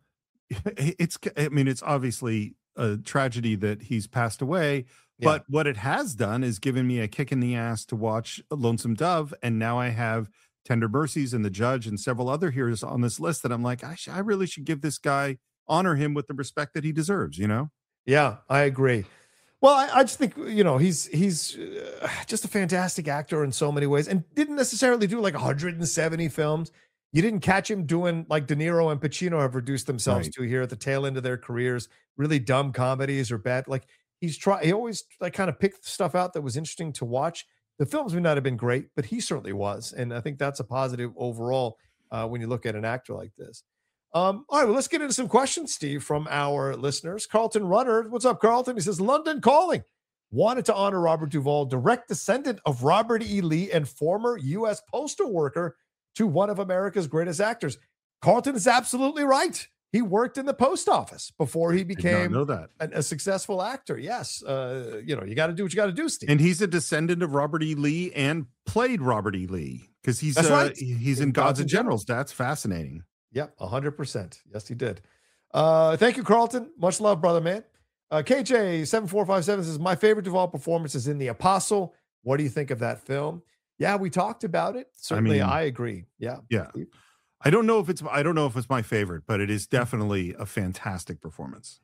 it's. I mean, it's obviously a tragedy that he's passed away. Yeah. But what it has done is given me a kick in the ass to watch Lonesome Dove, and now I have Tender Mercies and The Judge and several other heroes on this list that I'm like, I, sh- I really should give this guy, honor him with the respect that he deserves, you know? Yeah, I agree. Well, I, I just think, you know, he's he's uh, just a fantastic actor in so many ways, and didn't necessarily do like one hundred seventy films. You didn't catch him doing like De Niro and Pacino have reduced themselves right. to here at the tail end of their careers, really dumb comedies or bad. Like he's try he always like kind of picked stuff out that was interesting to watch. The films may not have been great, but he certainly was. And I think that's a positive overall uh, when you look at an actor like this. Um, all right, well, let's get into some questions, Steve, from our listeners. Carlton Runner, what's up, Carlton? He says, London Calling wanted to honor Robert Duvall, direct descendant of Robert E. Lee and former U S postal worker, to one of America's greatest actors. Carlton is absolutely right. He worked in the post office before he became know that. a, a successful actor. Yes. Uh, you know, you got to do what you got to do, Steve. And he's a descendant of Robert E. Lee and played Robert E. Lee because he's That's uh, right. he's in, in Gods, Gods and Generals. Generals. That's fascinating. Yep, one hundred percent. Yes, he did. Uh, thank you, Carlton. Much love, brother, man. Uh, K J seven four five seven says, my favorite Duvall performance is in The Apostle. What do you think of that film? Yeah, we talked about it. Certainly, I, mean, I agree. Yeah. Yeah. Steve? I don't know if it's I don't know if it's my favorite, but it is definitely a fantastic performance.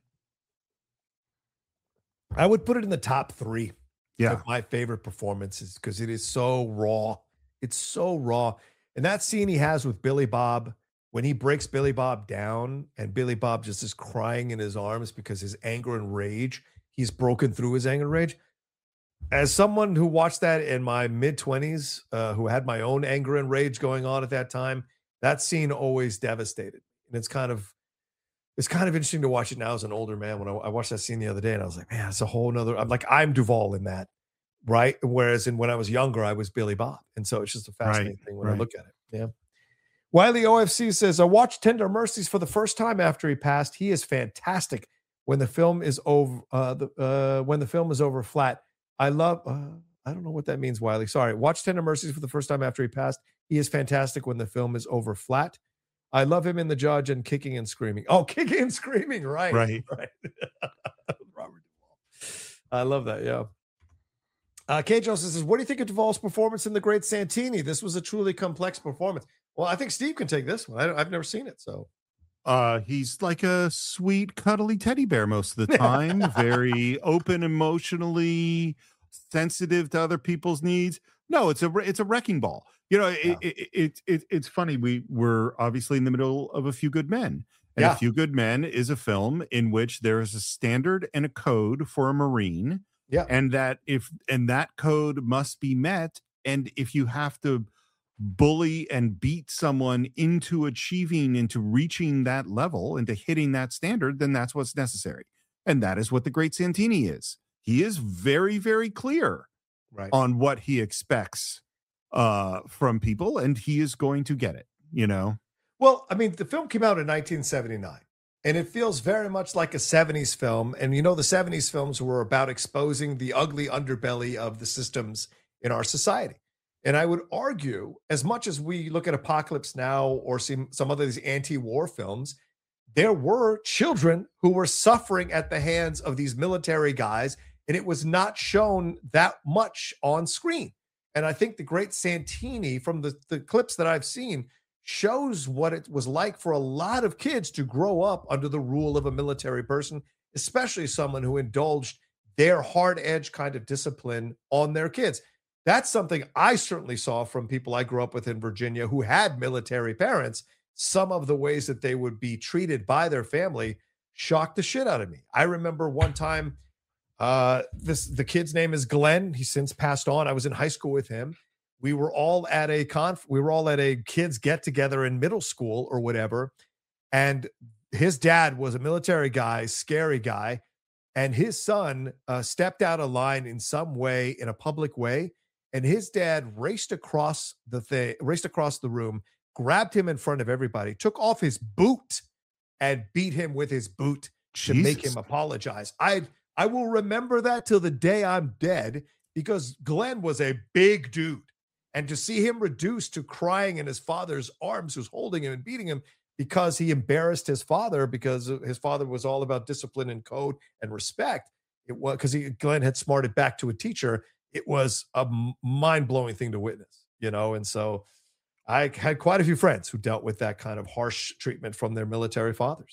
I would put it in the top three yeah. of my favorite performances because it is so raw. It's so raw. And that scene he has with Billy Bob, when he breaks Billy Bob down and Billy Bob just is crying in his arms because his anger and rage, he's broken through his anger and rage. As someone who watched that in my mid-twenties, uh, who had my own anger and rage going on at that time, that scene always devastated. And it's kind of it's kind of interesting to watch it now as an older man. When I, I watched that scene the other day, and I was like, man, it's a whole nother. I'm like, I'm Duvall in that, right? Whereas in when I was younger, I was Billy Bob, and so it's just a fascinating Right, thing when right. I look at it. Yeah. Wiley O F C says, I watched Tender Mercies for the first time after he passed. He is fantastic when the film is over. Uh, the uh, when the film is over flat. I love. Uh, I don't know what that means, Wiley. Sorry. Watch Tender Mercies for the first time after he passed. He is fantastic when the film is over flat. I love him in The Judge and Kicking and Screaming. Oh, Kicking and Screaming, right? Right. Right. Robert Duvall. I love that. Yeah. Uh, K. Joseph says, "What do you think of Duvall's performance in The Great Santini? This was a truly complex performance." Well, I think Steve can take this one. I, I've never seen it, so. Uh, he's like a sweet, cuddly teddy bear most of the time. Very open, emotionally sensitive to other people's needs. No, it's a it's a wrecking ball. You know, it, Yeah. it, it, it it's funny. We were obviously in the middle of A Few Good Men, and Yeah. A Few Good Men is a film in which there is a standard and a code for a Marine, Yeah. and that if and that code must be met, and if you have to bully and beat someone into achieving, into reaching that level, into hitting that standard, then that's what's necessary. And that is what The Great Santini is. He is very, very clear Right. on what he expects uh, from people, and he is going to get it, you know? Well, I mean, the film came out in nineteen seventy-nine, and it feels very much like a seventies film. And you know, the seventies films were about exposing the ugly underbelly of the systems in our society. And I would argue, as much as we look at Apocalypse Now or see some other these anti-war films, there were children who were suffering at the hands of these military guys, and it was not shown that much on screen. And I think The Great Santini, from the, the clips that I've seen, shows what it was like for a lot of kids to grow up under the rule of a military person, especially someone who indulged their hard edge kind of discipline on their kids. That's something I certainly saw from people I grew up with in Virginia who had military parents. Some of the ways that they would be treated by their family shocked the shit out of me. I remember one time, uh, this the kid's name is Glenn. He's since passed on. I was in high school with him. We were all at a conf. We were all at a kids get together in middle school or whatever, and his dad was a military guy, scary guy, and his son uh, stepped out of line in some way, in a public way. And his dad raced across the thing, raced across the room, grabbed him in front of everybody, took off his boot, and beat him with his boot to make Jesus. him apologize. I I will remember that till the day I'm dead, because Glenn was a big dude, and to see him reduced to crying in his father's arms, who's holding him and beating him because he embarrassed his father, because his father was all about discipline and code and respect. It was because he Glenn had smarted back to a teacher. It was a mind-blowing thing to witness, you know? And so I had quite a few friends who dealt with that kind of harsh treatment from their military fathers.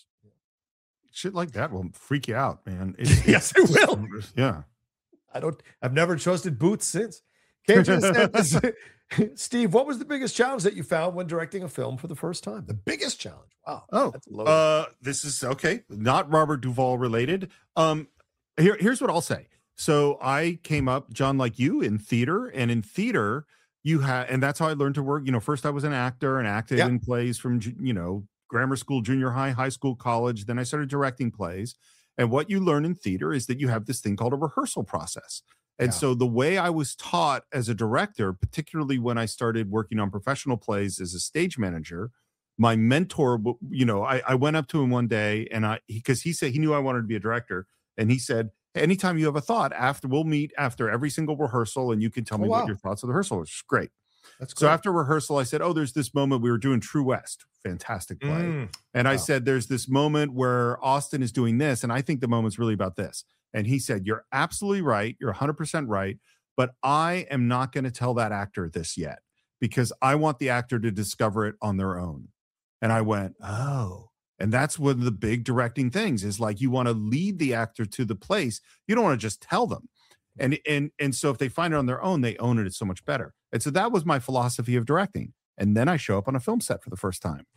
Shit like that will freak you out, man. It's, Yes, it will. Yeah. I don't, I've never trusted boots since. Cajun said, Steve, what was the biggest challenge that you found when directing a film for the first time? The biggest challenge. Wow. Oh, that's low. uh, this is okay. Not Robert Duvall related. Um, here, here's what I'll say. So I came up, John, like you, in theater, and in theater, you had, and that's how I learned to work. You know, first I was an actor and acted Yeah. in plays from, you know, grammar school, junior high, high school, college. Then I started directing plays. And what you learn in theater is that you have this thing called a rehearsal process. And Yeah. so the way I was taught as a director, particularly when I started working on professional plays as a stage manager, my mentor, you know, I, I went up to him one day and I, because he, he said he knew I wanted to be a director. And he said, anytime you have a thought, after we'll meet after every single rehearsal and you can tell Oh, me wow. what your thoughts of the rehearsal is. Great. That's So great. after rehearsal, I said, oh, there's this moment we were doing True West. Fantastic play. Mm, And I wow. said, there's this moment where Austin is doing this. And I think the moment's really about this. And he said, you're absolutely right. You're one hundred percent right. But I am not going to tell that actor this yet because I want the actor to discover it on their own. And I went, oh. And that's one of the big directing things is like you want to lead the actor to the place. You don't want to just tell them. And and and so if they find it on their own, they own it. It's so much better. And so that was my philosophy of directing. And then I show up on a film set for the first time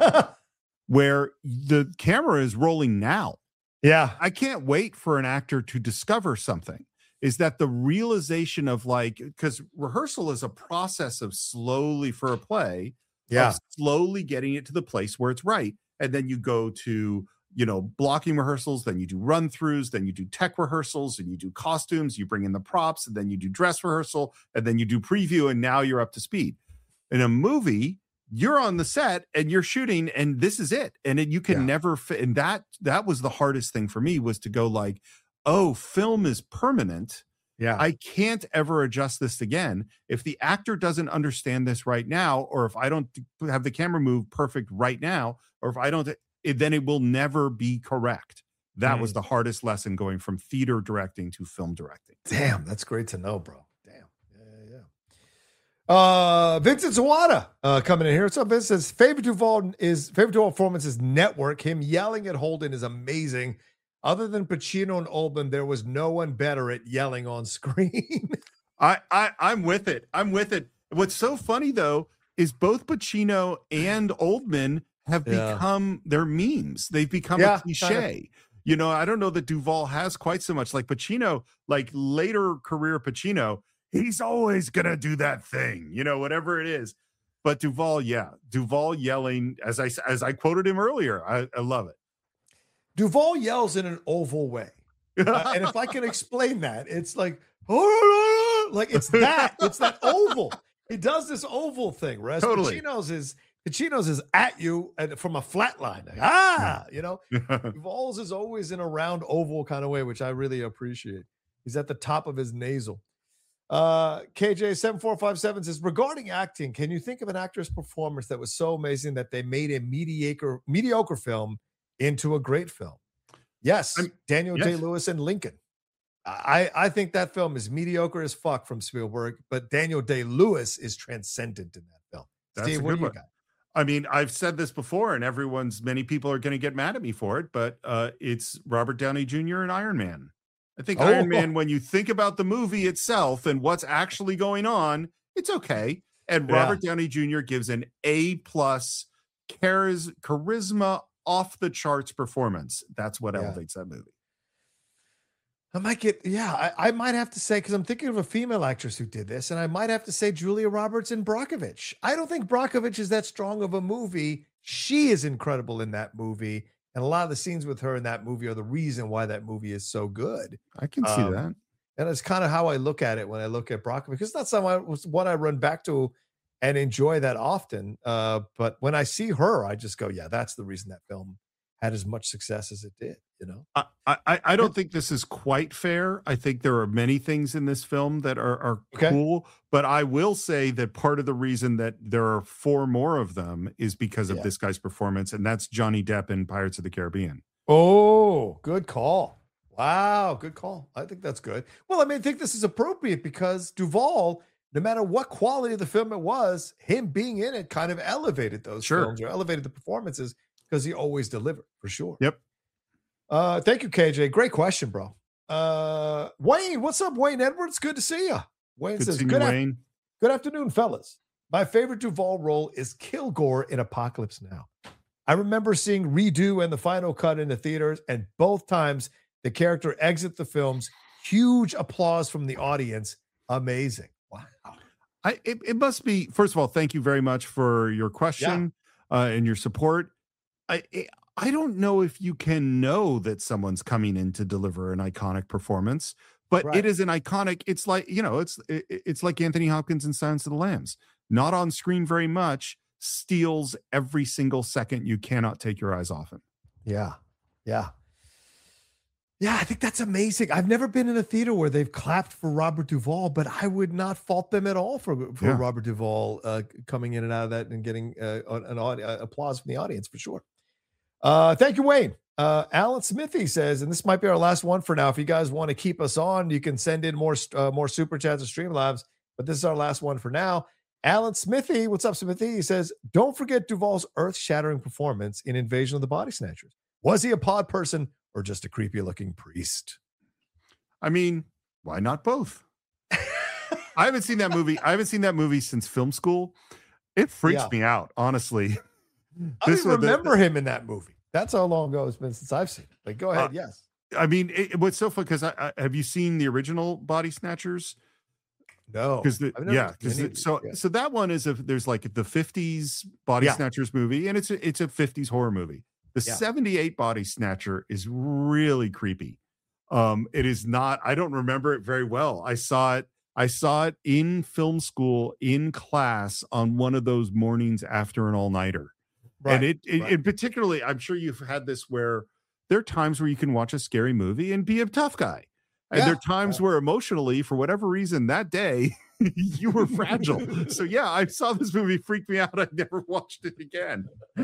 where the camera is rolling now. Yeah. I can't wait for an actor to discover something. Is that the realization of like, because rehearsal is a process of slowly for a play, Yeah. of slowly getting it to the place where it's right. and then you go to, you know, blocking rehearsals, then you do run throughs, then you do tech rehearsals, and you do costumes, you bring in the props, and then you do dress rehearsal, and then you do preview, and now you're up to speed. In a movie, you're on the set and you're shooting, and this is it. And it, you can yeah. never fit. And that, that was the hardest thing for me, was to go like, oh, film is permanent. Yeah. I can't ever adjust this again. If the actor doesn't understand this right now, or if I don't have the camera move perfect right now, or if I don't, it, then it will never be correct. That mm. was the hardest lesson, going from theater directing to film directing. Damn, that's great to know, bro. Damn. Yeah, yeah, yeah. Uh, Vincent Zawada uh, coming in here. What's up, Vincent? Says, favorite Duvall is favorite Duvall performance is Network. Him yelling at Holden is amazing. Other than Pacino and Oldman, there was no one better at yelling on screen. I, I I'm with it. I'm with it. What's so funny though is both Pacino and Oldman have yeah. become their memes. They've become yeah, a cliche. Kind of. You know, I don't know that Duvall has quite so much. Like Pacino, like later career Pacino, he's always gonna do that thing, you know, whatever it is. But Duvall, yeah, Duvall yelling, as I as I quoted him earlier, I, I love it. Duvall yells in an oval way. Uh, and if I can explain that, it's like, oh, like it's that, it's that oval. He does this oval thing, whereas totally. Pacino's is Pacino's is at you and from a flat line. Like, ah, you know, Duvall's is always in a round oval kind of way, which I really appreciate. He's at the top of his nasal. Uh, K J seven four five seven says, regarding acting, can you think of an actor's performance that was so amazing that they made a mediocre, mediocre film into a great film? Yes, I'm, Daniel yes. Day-Lewis and Lincoln. I, I think that film is mediocre as fuck from Spielberg, but Daniel Day-Lewis is transcendent in that film. That's Steve, a good one. Got? I mean, I've said this before, and everyone's many people are going to get mad at me for it, but uh, it's Robert Downey Junior and Iron Man. I think oh. Iron Man, when you think about the movie itself and what's actually going on, it's okay. And yeah. Robert Downey Junior gives an A plus chariz- charisma off the charts performance. That's what yeah. elevates that movie. I might get, yeah, I, I might have to say, because I'm thinking of a female actress who did this, and I might have to say Julia Roberts in Brockovich. I don't think Brockovich is that strong of a movie. She is incredible in that movie, and a lot of the scenes with her in that movie are the reason why that movie is so good. I can see um, that. And it's kind of how I look at it when I look at Brockovich, because that's not what I run back to and enjoy that often. Uh, but when I see her, I just go, yeah, that's the reason that film had as much success as it did, you know? I, I, I don't think this is quite fair. I think there are many things in this film that are, are okay. cool, but I will say that part of the reason that there are four more of them is because of yeah. this guy's performance, and that's Johnny Depp in Pirates of the Caribbean. Oh, good call. Wow, good call. I think that's good. Well, I mean, I think this is appropriate because Duvall, no matter what quality of the film it was, him being in it kind of elevated those sure. films or elevated the performances because he always delivered, for sure. Yep. Uh, thank you, K J. Great question, bro. Uh, Wayne, what's up, Wayne Edwards? Good to see you. Wayne good says, good, you, af- Wayne. good afternoon, fellas. My favorite Duvall role is Kilgore in Apocalypse Now. I remember seeing Redo and the final cut in the theaters, and both times the character exit the films. Huge applause from the audience. Amazing. Wow. I it, it must be, first of all, thank you very much for your question yeah. uh, and your support. I it, I don't know if you can know that someone's coming in to deliver an iconic performance, but right. it is an iconic, it's like, you know, it's it, it's like Anthony Hopkins in Silence of the Lambs. Not on screen very much, steals every single second. You cannot take your eyes off him. Yeah. Yeah. Yeah, I think that's amazing. I've never been in a theater where they've clapped for Robert Duvall, but I would not fault them at all for, for yeah. Robert Duvall uh, coming in and out of that and getting uh, an uh, applause from the audience for sure. Uh, thank you, Wayne. Uh, Alan Smithy says, and this might be our last one for now. If you guys want to keep us on, you can send in more uh, more super chats and Streamlabs, but this is our last one for now. Alan Smithy, what's up, Smithy? He says, don't forget Duvall's earth-shattering performance in Invasion of the Body Snatchers. Was he a pod person or just a creepy-looking priest? I mean, why not both? I haven't seen that movie. I haven't seen that movie since film school. It freaks yeah. me out, honestly. I don't even remember the, him in that movie. That's how long ago it's been since I've seen it. But go ahead, uh, yes. I mean, it, what's so fun, because I, I, have you seen the original Body Snatchers? No, Because I've never yeah, seen because any of these. so Yeah. so that one is a there's like the fifties Body Yeah. Snatchers movie, and it's a it's a fifties horror movie. The Yeah. seventy-eight Body Snatcher is really creepy. Um, it is not, I don't remember it very well. I saw it, I saw it in film school in class on one of those mornings after an all-nighter. And Right. it, it, right. it particularly, I'm sure you've had this where there are times where you can watch a scary movie and be a tough guy. And there Yeah. are times where emotionally, for whatever reason, that day you were fragile. So yeah, I saw this movie, freaked me out. I never watched it again.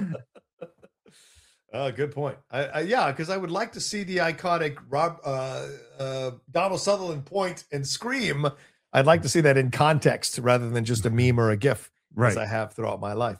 Uh, good point. I, I, yeah, because I would like to see the iconic Rob uh, uh, Donald Sutherland point and scream. I'd like to see that in context rather than just a meme or a GIF, Right. as I have throughout my life.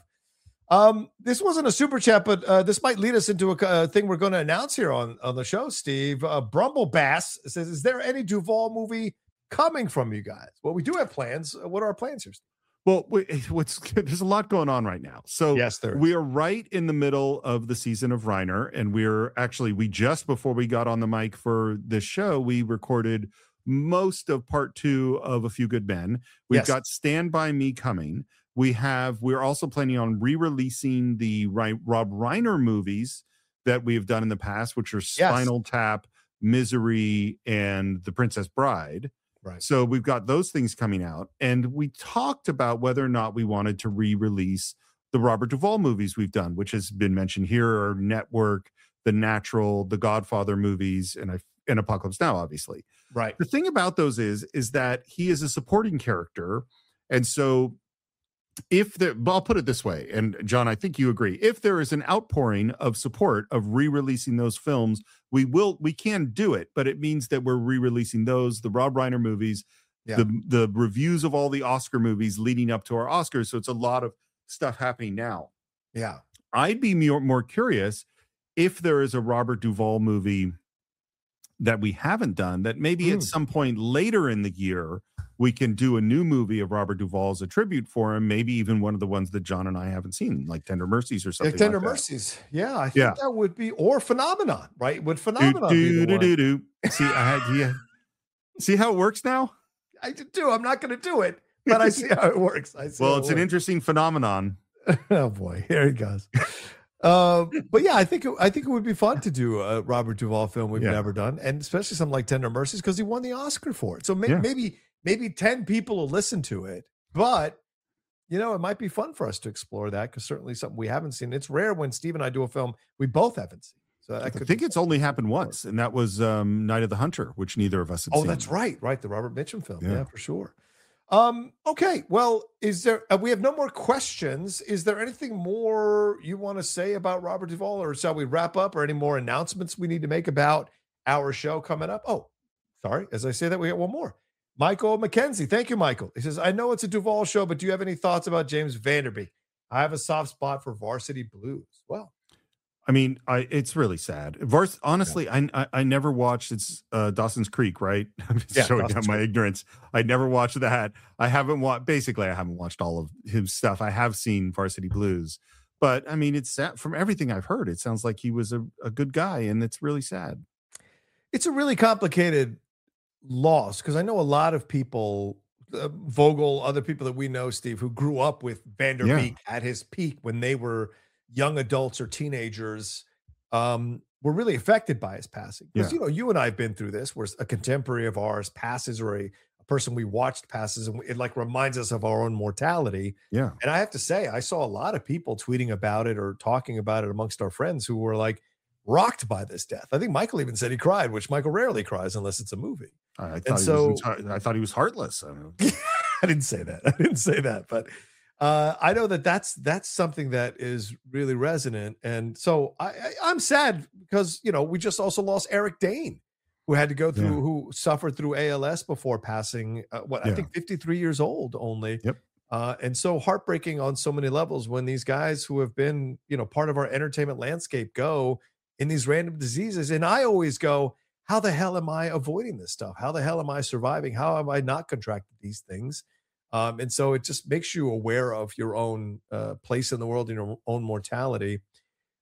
Um, this wasn't a super chat, but uh, this might lead us into a uh, thing we're going to announce here on, on the show, Steve. Uh, Brumble Bass says, is there any Duvall movie coming from you guys? Well, we do have plans. Uh, What are our plans here, Steve? Well, what's there's a lot going on right now. So Yes, there is. we are right in the middle of the season of Reiner, and we're actually we just before we got on the mic for this show, we recorded most of part two of A Few Good Men. We've Yes. got Stand By Me coming. We have we're also planning on re-releasing the Ry- Rob Reiner movies that we have done in the past, which are Spinal Tap, Misery, and The Princess Bride. Right. So we've got those things coming out, and we talked about whether or not we wanted to re-release the Robert Duvall movies we've done, which has been mentioned here, are Network, The Natural, The Godfather movies, and I and Apocalypse Now, obviously. Right. The thing about those is is that he is a supporting character, and so if there, well, I'll put it this way, and John, I think you agree. If there is an outpouring of support of re-releasing those films, we will, we can do it, but it means that we're re-releasing those, the Rob Reiner movies, Yeah. the the reviews of all the Oscar movies leading up to our Oscars. So it's a lot of stuff happening now. Yeah. I'd be more, more curious if there is a Robert Duvall movie that we haven't done that maybe at Mm. some point later in the year we can do a new movie of Robert Duvall as a tribute for him, maybe even one of the ones that John and I haven't seen, like Tender Mercies or something Like Tender like that. Mercies. Yeah, I think Yeah. that would be, or Phenomenon, right? Would Do, Phenomenon be do, the do, one? do, do. See, I had, yeah. See how it works now? I do. I'm not going to do it, but I see how it works. I see Well, how it's it an works. interesting phenomenon. Oh boy, here he goes. Uh, but yeah, I think it, I think it would be fun to do a Robert Duvall film we've Yeah. never done, and especially something like Tender Mercies because he won the Oscar for it. So may, Yeah. maybe maybe ten people will listen to it, but you know it might be fun for us to explore that because certainly something we haven't seen. It's rare when Steve and I do a film we both haven't seen. So that I could think be it's fun. only happened once, and that was um, Night of the Hunter, which neither of us had Oh, seen. that's right, right. The Robert Mitchum film, yeah, Yeah. for sure. Um, okay, well, is there? Uh, we have no more questions. Is there anything more you want to say about Robert Duvall, or shall we wrap up? Or any more announcements we need to make about our show coming up? Oh, sorry. As I say that, we got one more. Michael McKenzie, thank you, Michael. He says, "I know it's a Duvall show, but do you have any thoughts about James Vanderbeek? I have a soft spot for Varsity Blues." Well, I mean, I it's really sad. Vars, honestly, I, I I never watched it's uh, Dawson's Creek, right? I'm just Yeah, showing Dawson's out my Creek. ignorance. I never watched that. I haven't watched. Basically, I haven't watched all of his stuff. I have seen Varsity Blues, but I mean, it's sad. From everything I've heard, it sounds like he was a, a good guy, and it's really sad. it's a really complicated loss because I know a lot of people, uh, Vogel, other people that we know, Steve, who grew up with Vanderbeek at his peak when they were young adults or teenagers, um, were really affected by his passing. Because, Yeah. you know, you and I have been through this where a contemporary of ours passes or a, a person we watched passes, and it like reminds us of our own mortality. Yeah, And I have to say, I saw a lot of people tweeting about it or talking about it amongst our friends who were like rocked by this death. I think Michael even said he cried, which Michael rarely cries unless it's a movie. I, I thought And he so- was enti- I thought he was heartless. I mean, I didn't say that. I didn't say that, but uh, I know that that's that's something that is really resonant, and so I, I I'm sad because you know we just also lost Eric Dane, who had to go through, Yeah. who suffered through A L S before passing. Uh, what I Yeah. think fifty-three years old only. Yep. Uh, and so heartbreaking on so many levels when these guys who have been you know part of our entertainment landscape go in these random diseases, and I always go, how the hell am I avoiding this stuff? How the hell am I surviving? How have I not contracted these things? Um, and so it just makes you aware of your own uh, place in the world and your own mortality.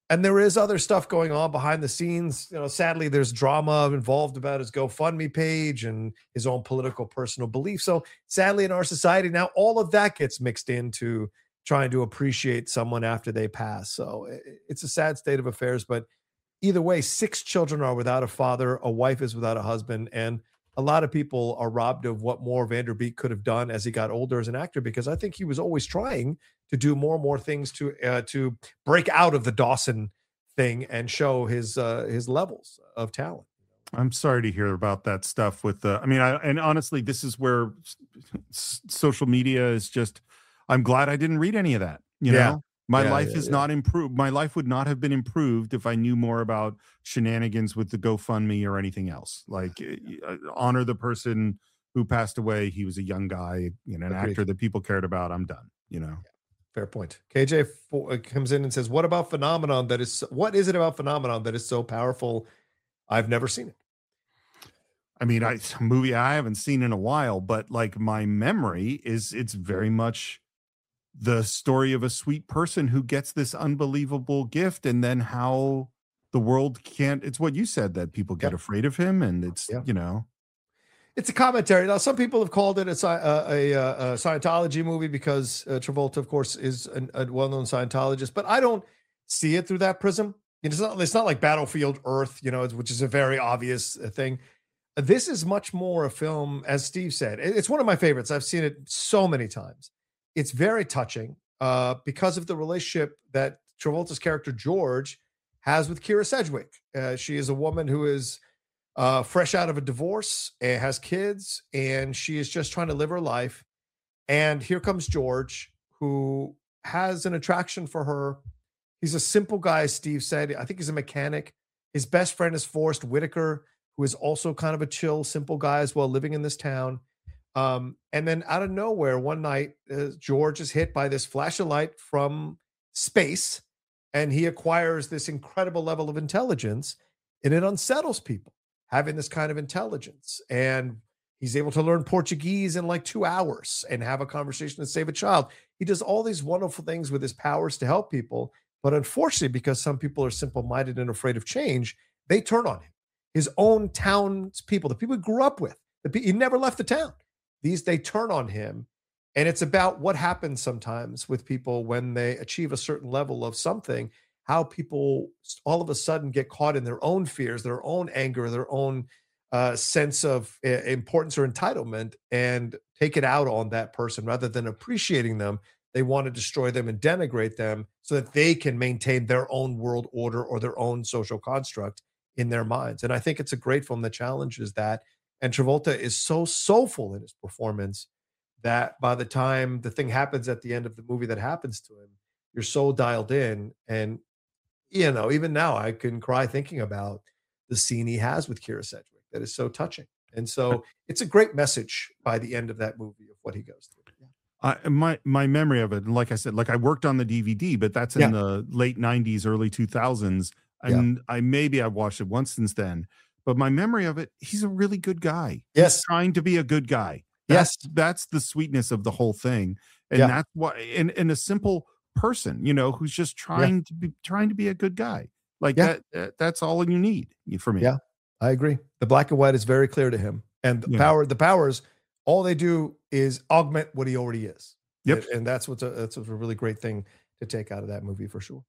And there is other stuff going on behind the scenes. You know, sadly, there's drama involved about his GoFundMe page and his own political personal beliefs. So sadly, in our society now, all of that gets mixed into trying to appreciate someone after they pass. So i- it's a sad state of affairs. But either way, six children are without a father, a wife is without a husband, and a lot of people are robbed of what more Vanderbeek could have done as he got older as an actor, because I think he was always trying to do more and more things to uh, to break out of the Dawson thing and show his uh, his levels of talent. I'm sorry to hear about that stuff with the, I mean, I, and honestly, this is where s- s- social media is just, I'm glad I didn't read any of that. You Yeah. know, my Yeah, life yeah, is yeah. not improved. My life would not have been improved if I knew more about shenanigans with the GoFundMe or anything else. Like, eh, uh, honor the person who passed away. He was a young guy, you know, an Agreed. actor that people cared about. I'm done, you know. Fair point. K J fo- uh, comes in and says, "What about Phenomenon that is? What is it about Phenomenon that is so powerful? I've never seen it." I mean, I it's a movie I haven't seen in a while, but like my memory is it's very much the story of a sweet person who gets this unbelievable gift, and then how the world can't, it's what you said, that people get Yep. afraid of him, and it's, Yeah. you know, It's a commentary. Now, some people have called it a, sci- uh, a, a, a Scientology movie because uh, Travolta, of course, is an, a well-known Scientologist. But I don't see it through that prism. It's not. It's not like Battlefield Earth, you know, which is a very obvious uh, thing. This is much more a film, as Steve said. it- It's one of my favorites. I've seen it so many times. It's very touching uh, because of the relationship that Travolta's character George has with Kira Sedgwick. Uh, she is a woman who is uh, fresh out of a divorce and has kids, and she is just trying to live her life. And here comes George, who has an attraction for her. He's a simple guy, as Steve said. I think he's a mechanic. His best friend is Forrest Whitaker, who is also kind of a chill, simple guy as well, living in this town. Um, and then out of nowhere, one night, uh, George is hit by this flash of light from space, and he acquires this incredible level of intelligence, and it unsettles people having this kind of intelligence. And he's able to learn Portuguese in like two hours and have a conversation to save a child. He does all these wonderful things with his powers to help people. But unfortunately, because some people are simple minded and afraid of change, they turn on him. His own town's people, the people he grew up with, the pe- he never left the town. These they turn on him. And it's about what happens sometimes with people when they achieve a certain level of something, how people s- all of a sudden get caught in their own fears, their own anger, their own uh, sense of uh, importance or entitlement, and take it out on that person rather than appreciating them. They want to destroy them and denigrate them so that they can maintain their own world order or their own social construct in their minds. And I think it's a great film that challenges that. And Travolta is so soulful in his performance that by the time the thing happens at the end of the movie that happens to him, you're so dialed in. And, you know, even now I can cry thinking about the scene he has with Kira Sedgwick that is so touching. And so it's a great message by the end of that movie of what he goes through. I, my my memory of it, and like I said, like I worked on the D V D, but that's Yeah. in the late nineties, early two thousands, Yeah. and I maybe I've watched it once since then. But my memory of it, he's a really good guy. He's Yes. trying to be a good guy. Yes. That's that's the sweetness of the whole thing, and Yeah. that's why, and, and a simple person, you know, who's just Yeah. trying to be trying to be a good guy. Like Yeah. that, that that's all you need for me. Yeah. I agree. The black and white is very clear to him. And the Yeah. power, the powers, all they do is augment what he already is. Yep. And, and that's what's a that's what's a really great thing to take out of that movie for sure.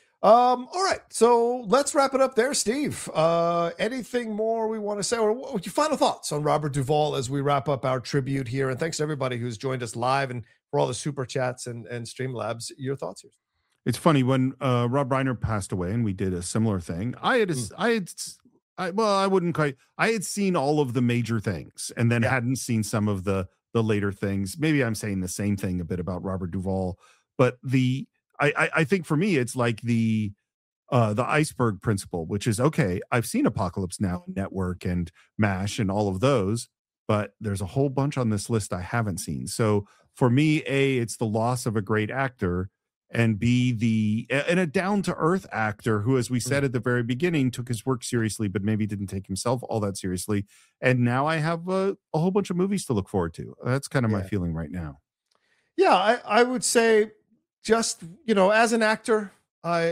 Um, all right, so let's wrap it up there, Steve. Uh, anything more we want to say, or what, your final thoughts on Robert Duvall as we wrap up our tribute here? And thanks to everybody who's joined us live and for all the super chats and and Streamlabs. Your thoughts here? It's funny when uh, Rob Reiner passed away, and we did a similar thing. I had, a, Mm. I had, s- I, well, I wouldn't quite. I had seen all of the major things, and then Yeah. hadn't seen some of the the later things. Maybe I'm saying the same thing a bit about Robert Duvall, but the I, I, I think for me, it's like the uh, the iceberg principle, which is okay. I've seen Apocalypse Now, and Network, and MASH, and all of those, but there's a whole bunch on this list I haven't seen. So for me, A, it's the loss of a great actor, and B, the and a down to earth actor who, as we said at the very beginning, took his work seriously, but maybe didn't take himself all that seriously. And now I have a, a whole bunch of movies to look forward to. That's kind of my Yeah. feeling right now. Yeah, I, I would say just, you know, as an actor, I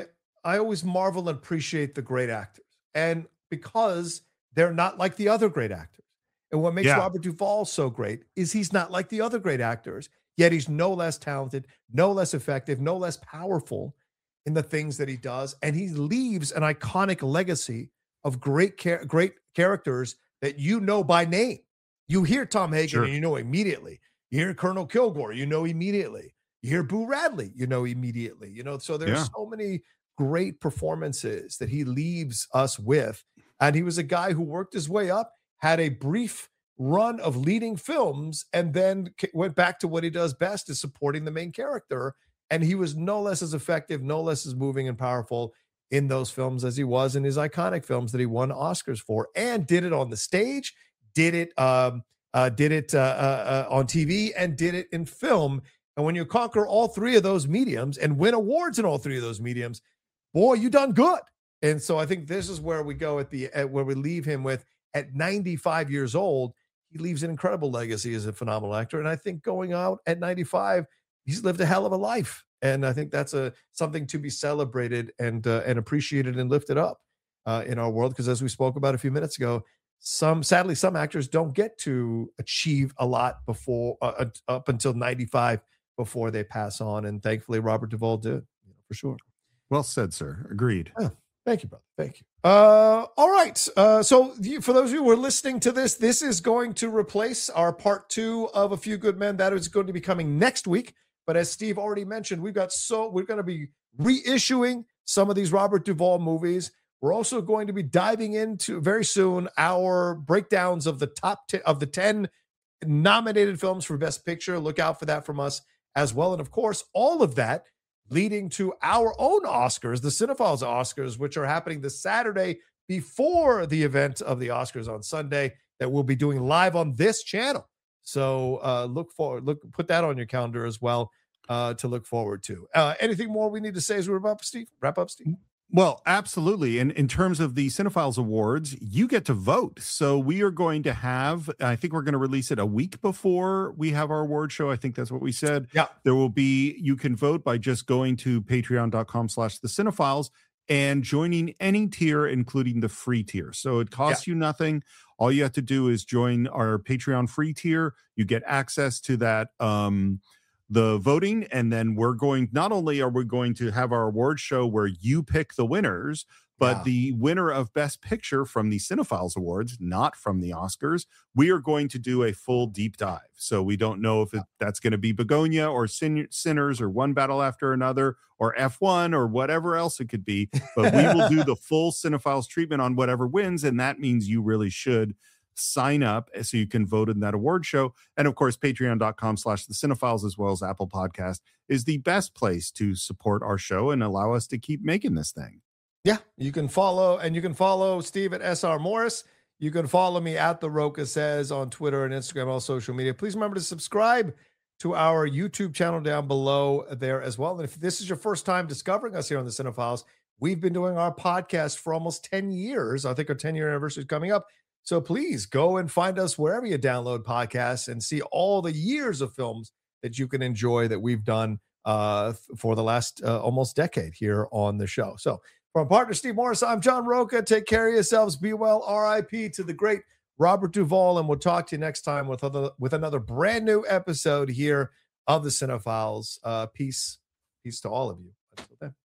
I always marvel and appreciate the great actors, and because they're not like the other great actors. And what makes Yeah. Robert Duvall so great is he's not like the other great actors, yet he's no less talented, no less effective, no less powerful in the things that he does, and he leaves an iconic legacy of great char- great characters that you know by name. You hear Tom Hagen Sure. and you know immediately. You hear Colonel Kilgore, you know immediately. You hear Boo Radley, you know immediately. You know, so there's Yeah. so many great performances that he leaves us with. And he was a guy who worked his way up, had a brief run of leading films, and then c- went back to what he does best, is supporting the main character. And he was no less as effective, no less as moving and powerful in those films as he was in his iconic films that he won Oscars for, and did it on the stage, did it um, uh, did it uh, uh, uh, on T V, and did it in film. And when you conquer all three of those mediums and win awards in all three of those mediums, boy, you done good. And so I think this is where we go at the at where we leave him with, at ninety-five years old, he leaves an incredible legacy as a phenomenal actor. And I think going out at ninety-five, he's lived a hell of a life. And I think that's a something to be celebrated and uh, and appreciated and lifted up uh, in our world. Because as we spoke about a few minutes ago, some sadly some actors don't get to achieve a lot before uh, up until ninety-five before they pass on. And thankfully, Robert Duvall did, you know, for sure. Well said, sir. Agreed. Yeah. Thank you, brother. Thank you. Uh, all right. Uh, so you, for those of you who are listening to this, this is going to replace our part two of A Few Good Men. That is going to be coming next week. But as Steve already mentioned, we've got so we're going to be reissuing some of these Robert Duvall movies. We're also going to be diving into very soon our breakdowns of the top ten, of the ten nominated films for Best Picture. Look out for that from us as well. And of course, all of that leading to our own Oscars, the Cinephiles Oscars, which are happening this Saturday before the event of the Oscars on Sunday, that we'll be doing live on this channel. So uh, look forward, look, put that on your calendar as well uh, to look forward to. Uh, anything more we need to say as we wrap up, Steve? Wrap up, Steve? Well, absolutely. And in terms of the Cinephiles Awards, you get to vote. So we are going to have, I think we're going to release it a week before we have our award show. I think that's what we said. Yeah. There will be, you can vote by just going to patreon.com slash the Cinephiles and joining any tier, including the free tier. So it costs yeah. you nothing. All you have to do is join our Patreon free tier. You get access to that, um, the voting, and then we're going, not only are we going to have our award show where you pick the winners, but yeah. the winner of Best Picture from the Cinephiles Awards, not from the Oscars, we are going to do a full deep dive. So we don't know if it, that's going to be Begonia or Sin- Sinners or One Battle After Another or F one or whatever else it could be, but we will do the full Cinephiles treatment on whatever wins, and that means you really should sign up so you can vote in that award show. And of course, patreon.com slash the Cinephiles, as well as Apple Podcast, is the best place to support our show and allow us to keep making this thing. Yeah, you can follow, and you can follow Steve at S R Morris. You can follow me at The Rocha Says on Twitter and Instagram, all social media. Please remember to subscribe to our YouTube channel down below there as well. And if this is your first time discovering us here on the Cinephiles, we've been doing our podcast for almost ten years. I think our ten-year anniversary is coming up. So please go and find us wherever you download podcasts and see all the years of films that you can enjoy that we've done uh, for the last uh, almost decade here on the show. So for our partner, Steve Morris, I'm John Rocha. Take care of yourselves. Be well. R I P to the great Robert Duvall. And we'll talk to you next time with, other, with another brand new episode here of the Cinephiles. Uh, peace. Peace to all of you. Until then.